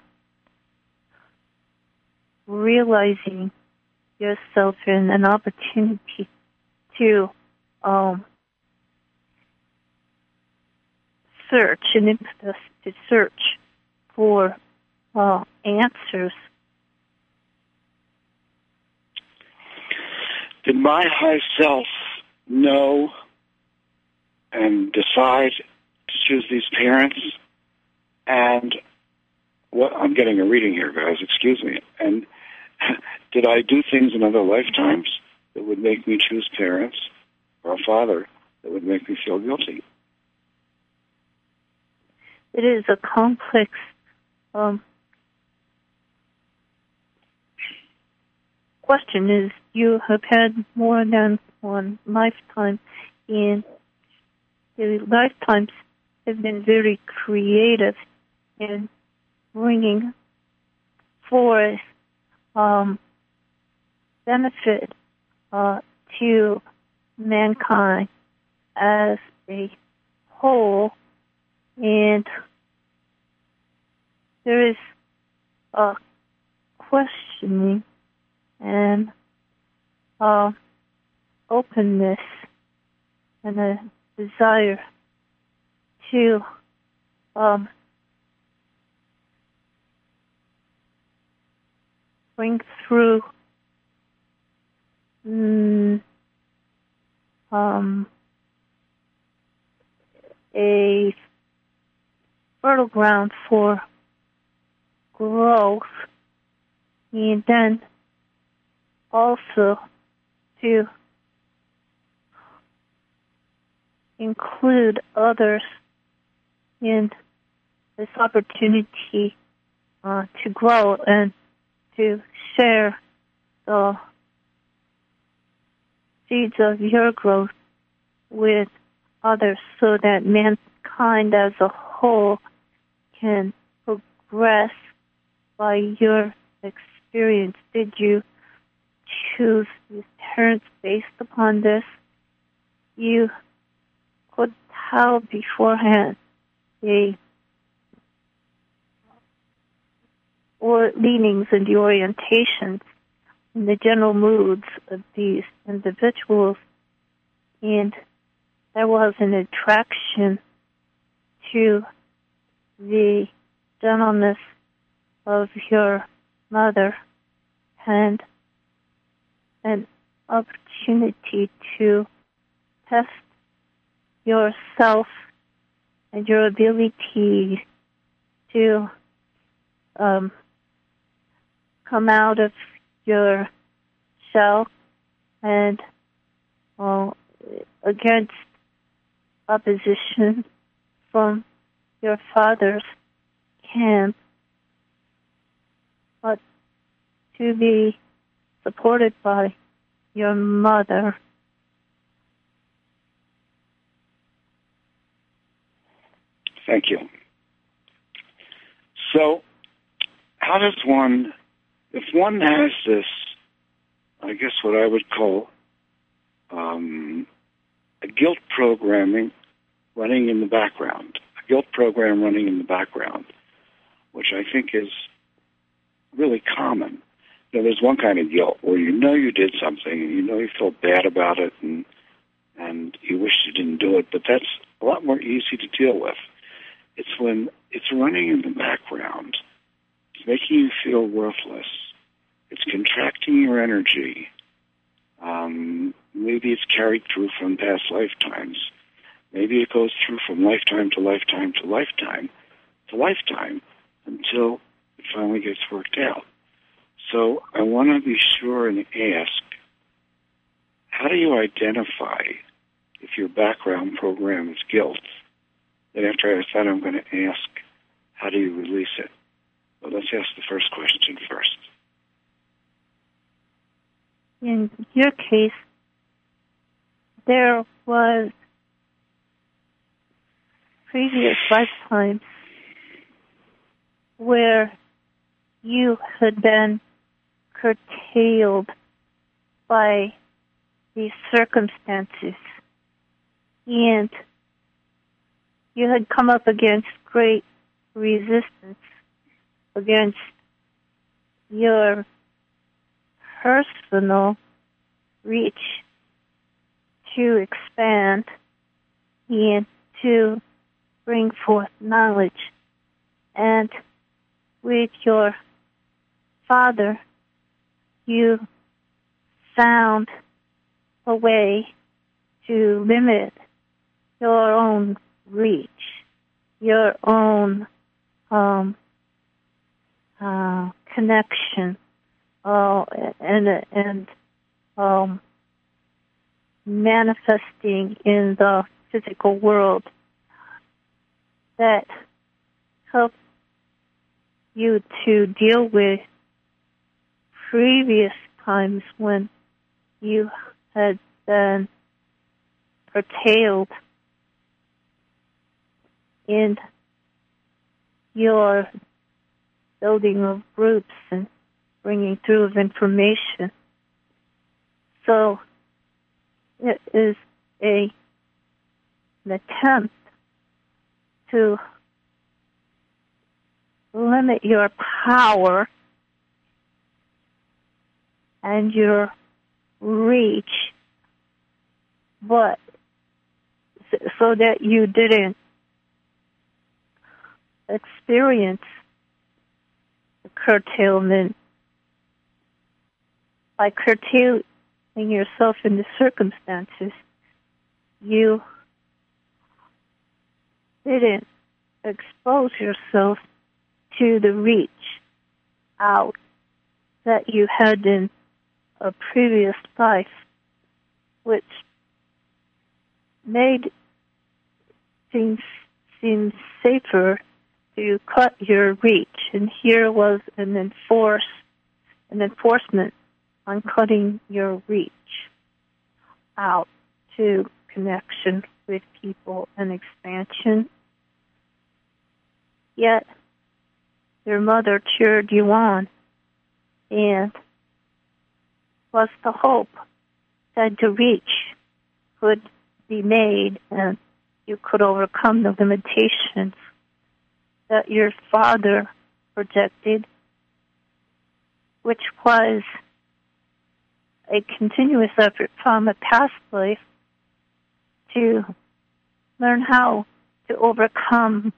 realizing yourself and an opportunity to um, search, an impetus to search for uh, answers. Did my high self know and decide to choose these parents? And what I'm getting a reading here, guys, excuse me. And did I do things in other lifetimes that would make me choose parents or a father that would make me feel guilty? It is a complex um, question. Is you have had more than one lifetime, and the lifetimes have been very creative in bringing forth um, benefit uh, to mankind as a whole, and there is a questioning and uh, openness and a desire to um, bring through mm, um, a fertile ground for growth, and then also to include others in this opportunity uh, to grow and to share the seeds of your growth with others so that mankind as a whole can progress by your experience. Did you choose these parents based upon this? You could tell beforehand the or leanings and the orientations and the general moods of these individuals, and there was an attraction to the gentleness of your mother and an opportunity to test yourself and your ability to um, come out of your shell and uh, against opposition from your father's camp, but to be supported by your mother. Thank you. So, how does one, if one has this, I guess what I would call um, a guilt programming running in the background, a guilt program running in the background, which I think is really common. You know, there's one kind of guilt where you know you did something and you know you feel bad about it and and you wish you didn't do it, but that's a lot more easy to deal with. It's when it's running in the background. It's making you feel worthless. It's contracting your energy. Um, maybe it's carried through from past lifetimes. Maybe it goes through from lifetime to lifetime to lifetime to lifetime until it finally gets worked out. So I want to be sure and ask, how do you identify if your background program is guilt? Then after I said, I'm going to ask, how do you release it? Well, let's ask the first question first. In your case, there was previous lifetimes where you had been curtailed by these circumstances, and you had come up against great resistance against your personal reach to expand and to bring forth knowledge. And with your father, you found a way to limit your own reach, your own um, uh, connection, uh, and and um, manifesting in the physical world that helped you to deal with previous times when you had been curtailed in your building of groups and bringing through of information. So it is a, an attempt to limit your power and your reach, but so that you didn't experience the curtailment by curtailing yourself in the circumstances. You didn't expose yourself to the reach out that you had in a previous life, which made things seem safer to cut your reach. And here was an enforce, an enforcement on cutting your reach out to connection with people and expansion. Yet your mother cheered you on, and was the hope that the reach could be made and you could overcome the limitations that your father projected, which was a continuous effort from a past life to learn how to overcome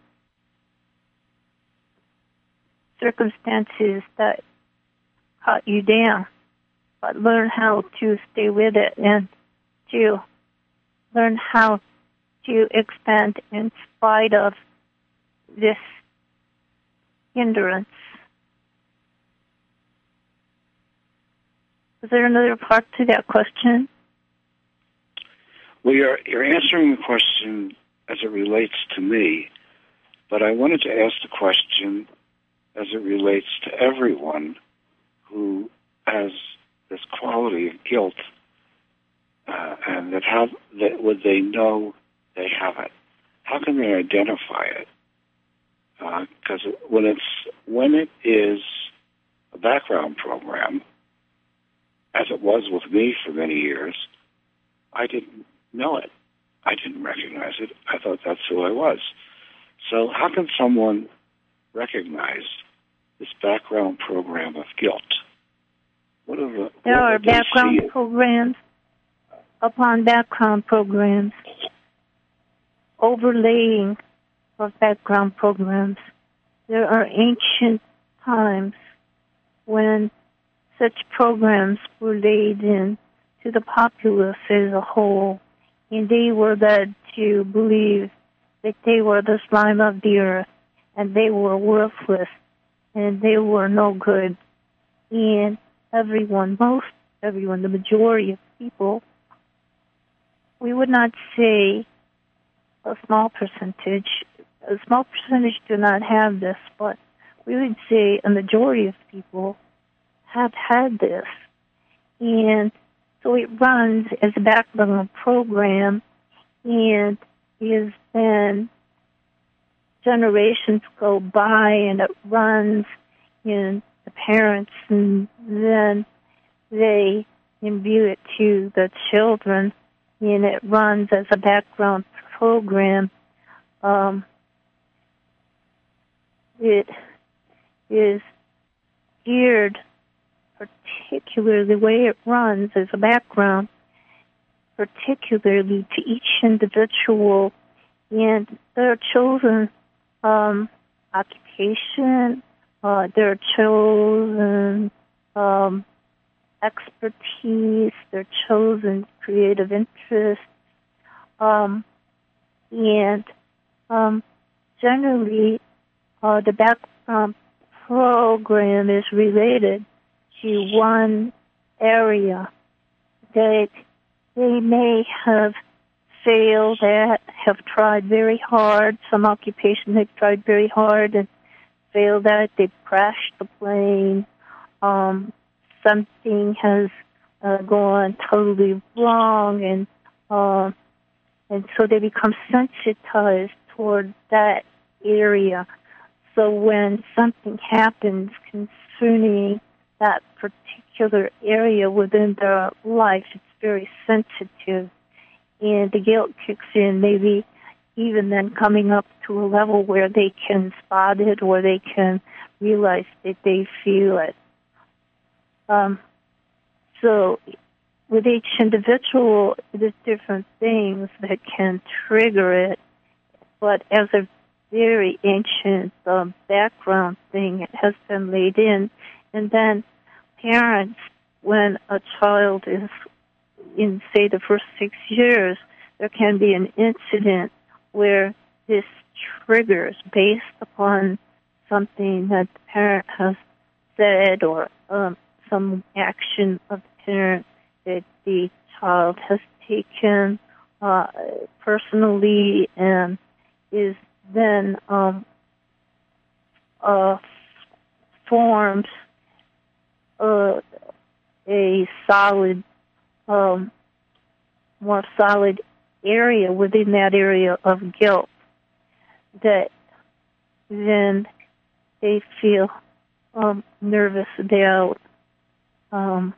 circumstances that caught you down, but learn how to stay with it and to learn how to expand in spite of this hindrance. Is there another part to that question? Well, you're, you're answering the question as it relates to me, but I wanted to ask the question as it relates to everyone who has this quality of guilt, uh, and that how that would they know they have it? How can they identify it? Because uh, when it's when it is a background program, as it was with me for many years, I didn't know it. I didn't recognize it. I thought that's who I was. So how can someone recognize this background program of guilt? What are the, there what are background programs upon background programs, overlaying of background programs. There are ancient times when such programs were laid in to the populace as a whole, and they were led to believe that they were the slime of the earth, and they were worthless, and they were no good, and everyone, most everyone, the majority of people, we would not say a small percentage, a small percentage do not have this, but we would say a majority of people have had this. And so it runs as a background program, and is then generations go by and it runs in the parents, and then they imbue it to the children, and it runs as a background program. Um, it is geared particularly, the way it runs as a background, particularly to each individual, and their chosen um, occupation, uh, their chosen um, expertise, their chosen creative interests, um, and um, generally uh, the background program is related to one area that they may have failed at, have tried very hard. Some occupation they've tried very hard and failed at. They've crashed the plane. Um, something has uh, gone totally wrong, and uh, and so they become sensitized toward that area. So when something happens concerning that particular area within their life, it's very sensitive, and the guilt kicks in, maybe even then coming up to a level where they can spot it or they can realize that they feel it. Um, so with each individual, there's different things that can trigger it, but as a very ancient um, background thing, it has been laid in. And then parents, when a child is in, say, the first six years, there can be an incident where this triggers based upon something that the parent has said or um, some action of the parent that the child has taken uh, personally, and is then um, uh, forms uh, a solid, um, more solid area within that area of guilt that then they feel um, nervous about. Um,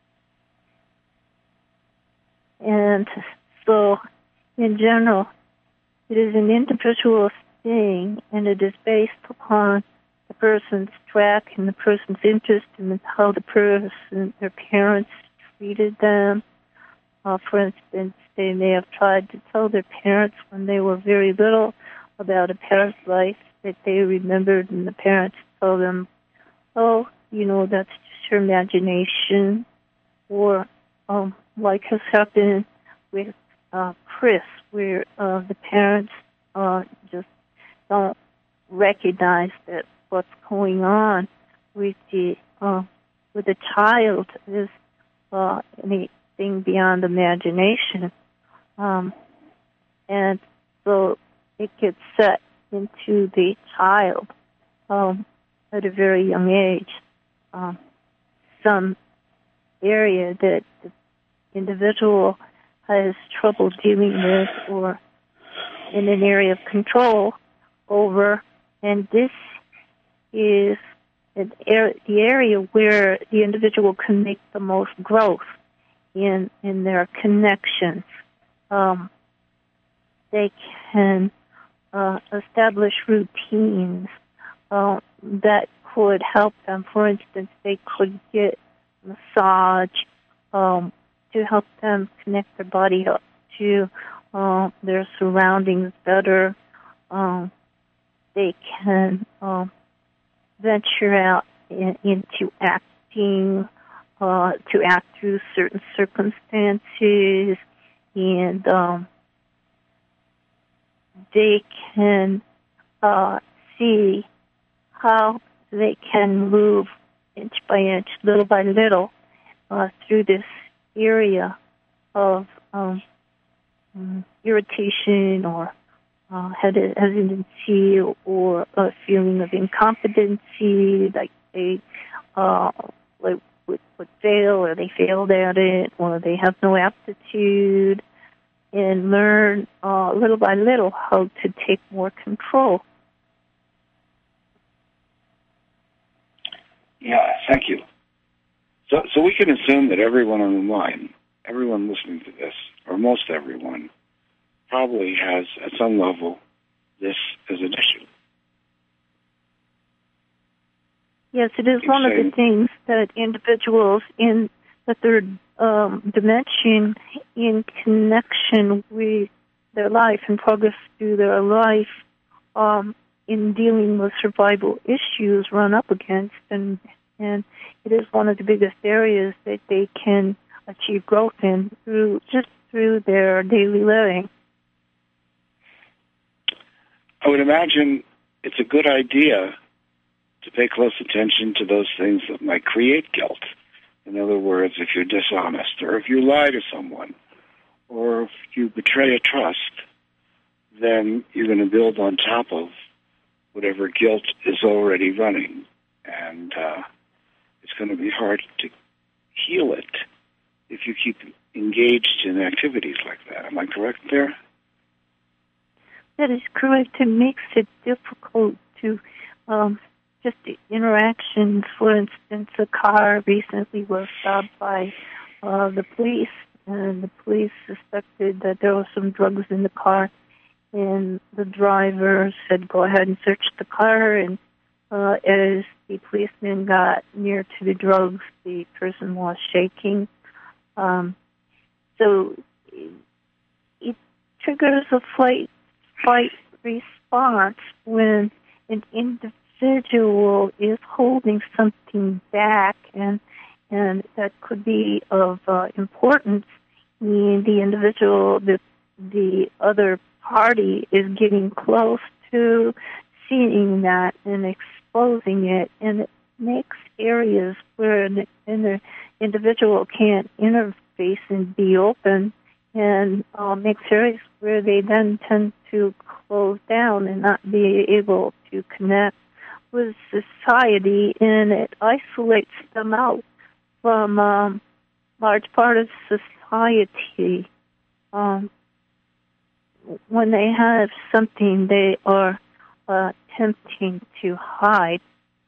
and so, in general, it is an individual thing, and it is based upon the person's track and the person's interest in how the person, their parents treated them. Uh, for instance, they may have tried to tell their parents when they were very little about a parent's life that they remembered, and the parents told them, oh, you know, that's just your imagination. Or um, like has happened with uh, Chris, where uh, the parents uh, just don't recognize that what's going on with the uh, with the child is uh, anything beyond imagination, um, and so it gets set into the child um, at a very young age. Um, some area that the individual has trouble dealing with, or in an area of control over, and this is an area, the area where the individual can make the most growth in in their connections. Um, they can uh, establish routines uh, that could help them. For instance, they could get massage um, to help them connect their body up to uh, their surroundings better. Um, they can um, venture out in, into acting, uh, to act through certain circumstances, and um, they can uh, see how they can move inch by inch, little by little, uh, through this area of um, um, irritation or uh, hesitancy or a feeling of incompetency, like they uh, like would, would fail or they failed at it or they have no aptitude, and learn uh, little by little how to take more control. Yeah, thank you. So, so we can assume that everyone on the line, everyone listening to this, or most everyone, probably has, at some level, this as an issue. Yes, it is Keep one saying. of the things that individuals in the third um, dimension, in connection with their life and progress through their life, um, in dealing with survival issues, run up against, and and it is one of the biggest areas that they can achieve growth in through just through their daily living. I would imagine it's a good idea to pay close attention to those things that might create guilt. In other words, if you're dishonest, or if you lie to someone, or if you betray a trust, then you're going to build on top of whatever guilt is already running. And uh, it's going to be hard to heal it if you keep engaged in activities like that. Am I correct there? That is correct. It makes it difficult to um, just the interactions. For instance, a car recently was stopped by uh, the police, and the police suspected that there was some drugs in the car, and the driver said, go ahead and search the car, and uh, as the policeman got near to the drugs, the person was shaking. Um, so it, it triggers a flight fight response when an individual is holding something back, and and that could be of uh, importance when the individual, the the other party is getting close to seeing that and exposing it, and it makes areas where an, an individual can't interface and be open, and uh, makes areas where they then tend to close down and not be able to connect with society, and it isolates them out from um, large part of society. Um, when they have something they are uh, attempting to hide.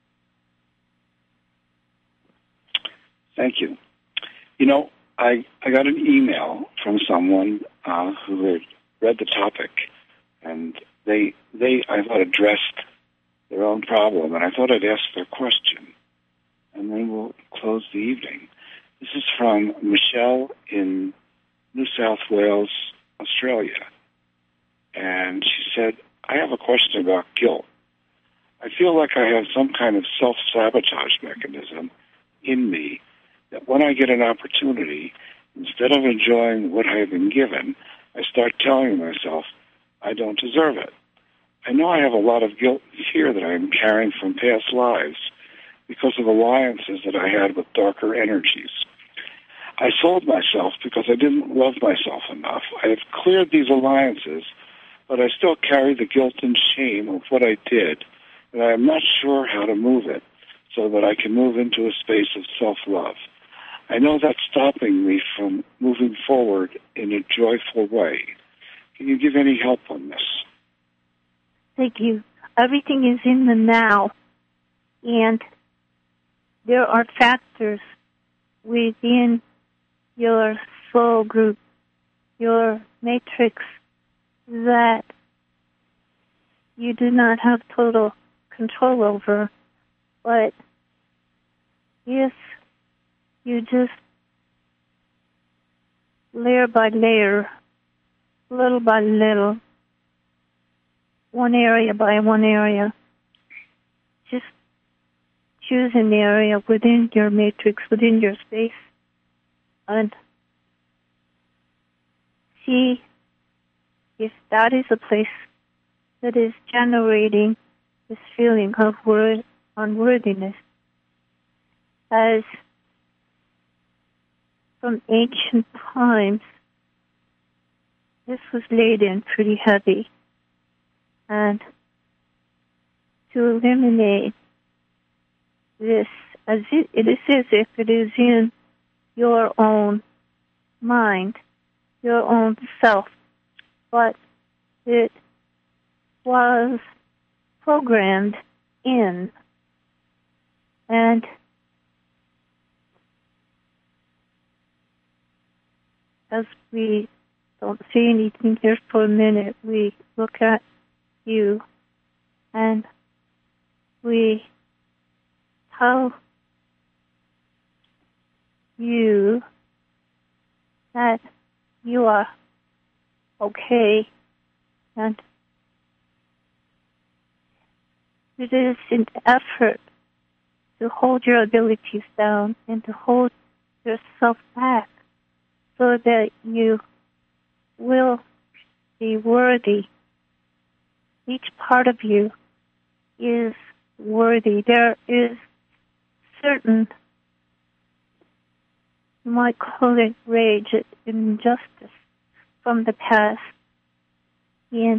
Thank you. You know, I, I got an email from someone uh, who had read the topic, and they, they, I thought, addressed their own problem, and I thought I'd ask their question, and then we'll close the evening. This is from Michelle in New South Wales, Australia, and she said, I have a question about guilt. I feel like I have some kind of self-sabotage mechanism in me that when I get an opportunity, instead of enjoying what I have been given, I start telling myself I don't deserve it. I know I have a lot of guilt and fear that I am carrying from past lives because of alliances that I had with darker energies. I sold myself because I didn't love myself enough. I have cleared these alliances, but I still carry the guilt and shame of what I did, and I am not sure how to move it so that I can move into a space of self-love. I know that's stopping me from moving forward in a joyful way. Can you give any help on this? Thank you. Everything is in the now, and there are factors within your soul group, your matrix, that you do not have total control over, but if you just layer by layer, little by little, one area by one area, just choose an area within your matrix, within your space, and see if that is a place that is generating this feeling of wor- unworthiness. as from ancient times, this was laid in pretty heavy. And to eliminate this, as it, it is as if it is in your own mind, your own self, but it was programmed in. And as we don't say anything here for a minute, we look at you and we tell you that you are okay, and it is an effort to hold your abilities down and to hold yourself back so that you will be worthy. Each part of you is worthy. There is certain, you might call it rage, injustice from the past. And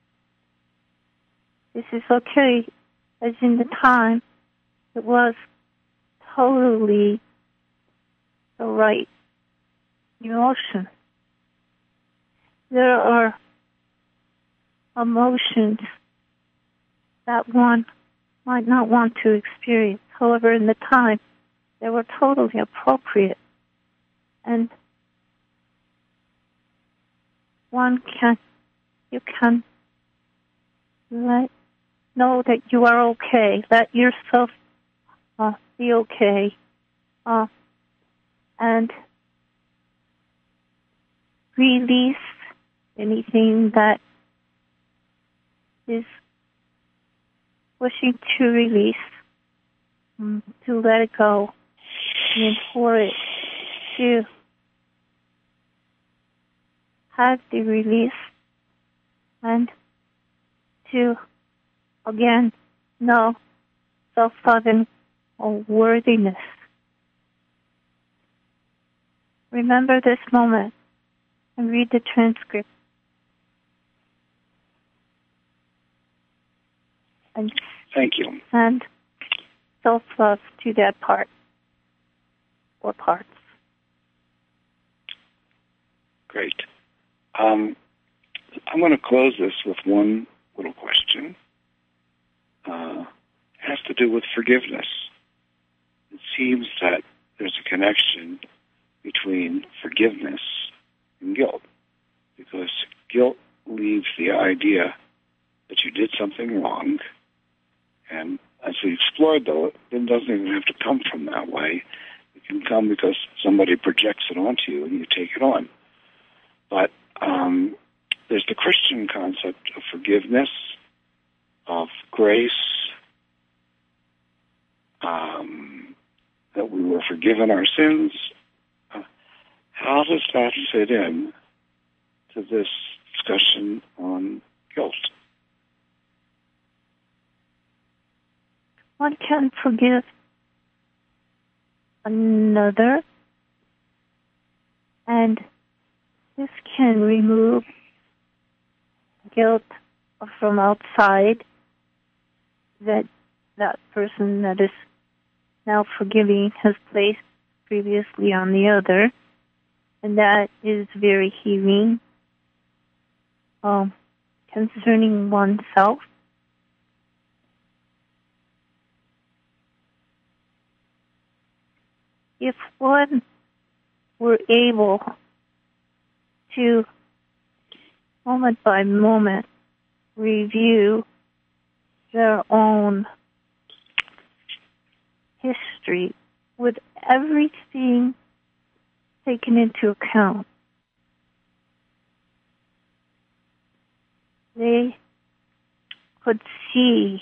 this is okay, as in the time it was totally the right emotion. There are emotions that one might not want to experience. However, in the time, they were totally appropriate. And one can, you can let know that you are okay. Let yourself uh, be okay. Uh, and release anything that is wishing to release, um, to let it go, and for it to have the release and to, again, know self-love and worthiness. Remember this moment and read the transcript. And Thank you. And self-love to that part or parts. Great. Um, I'm going to close this with one little question. Uh, it has to do with forgiveness. It seems that there's a connection between forgiveness and guilt, because guilt leaves the idea that you did something wrong, and as we explored, though, it doesn't even have to come from that way. It can come because somebody projects it onto you and you take it on. But um, there's the Christian concept of forgiveness, of grace, um, that we were forgiven our sins. Uh, how does that fit in to this discussion on guilt? One can forgive another, and this can remove guilt from outside that that person that is now forgiving has placed previously on the other, and that is very healing um, concerning oneself. If one were able to, moment by moment, review their own history with everything taken into account, they could see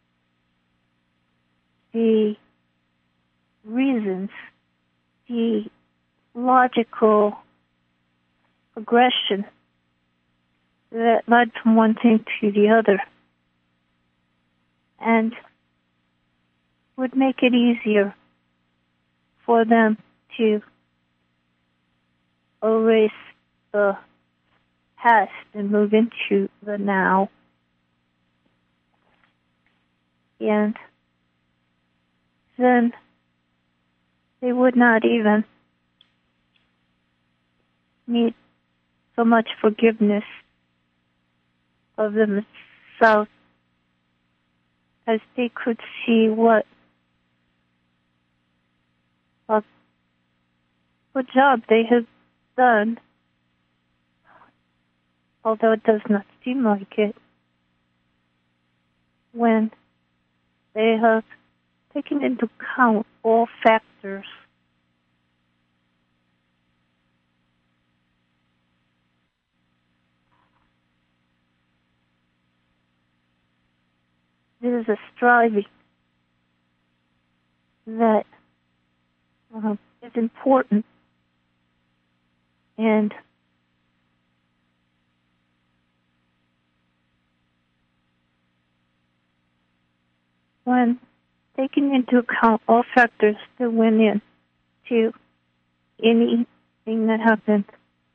the reasons, the logical progression that led from one thing to the other, and would make it easier for them to erase the past and move into the now. And then they would not even need so much forgiveness of themselves as they could see what a good job they have done, although it does not seem like it, when they have taken into account all factors. It is a striving that uh, is important, and when taking into account all factors that went in to anything that happened,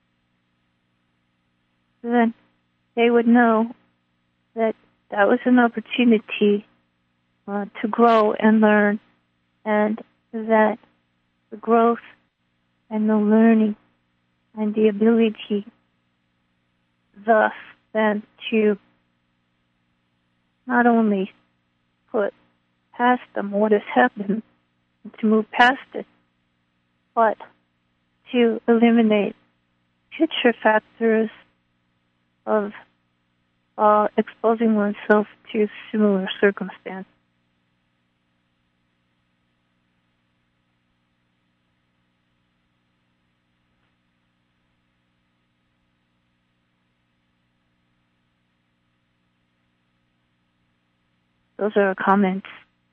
then they would know that that was an opportunity uh, to grow and learn, and that the growth and the learning and the ability thus then to not only put past them what has happened and to move past it, but to eliminate future factors of uh, exposing oneself to similar circumstances. Those are our comments.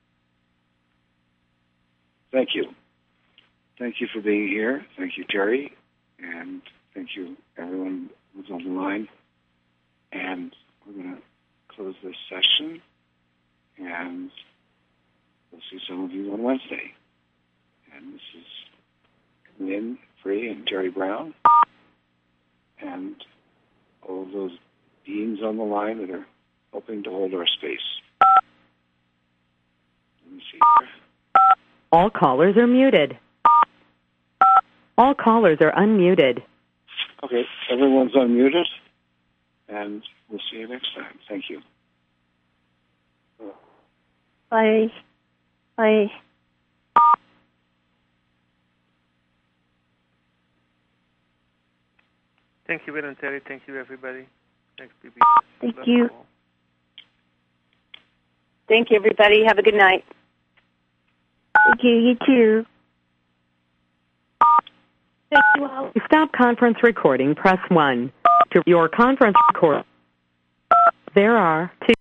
Thank you. Thank you for being here. Thank you, Terry. And thank you, everyone who's on the line. And we're going to close this session. And we'll see some of you on Wednesday. And this is Lynn Free and Terry Brown. And all of those beings on the line that are helping to hold our space. Let me see here. All callers are muted. All callers are unmuted. Okay, everyone's unmuted, and we'll see you next time. Thank you. Bye. Bye. Thank you, Bill and Terry. Thank you, everybody. Thanks, B B. Thank you. Thank you, everybody. Have a good night. Thank you. You too. Thank you all. To stop conference recording, press one. To your conference record, there are two.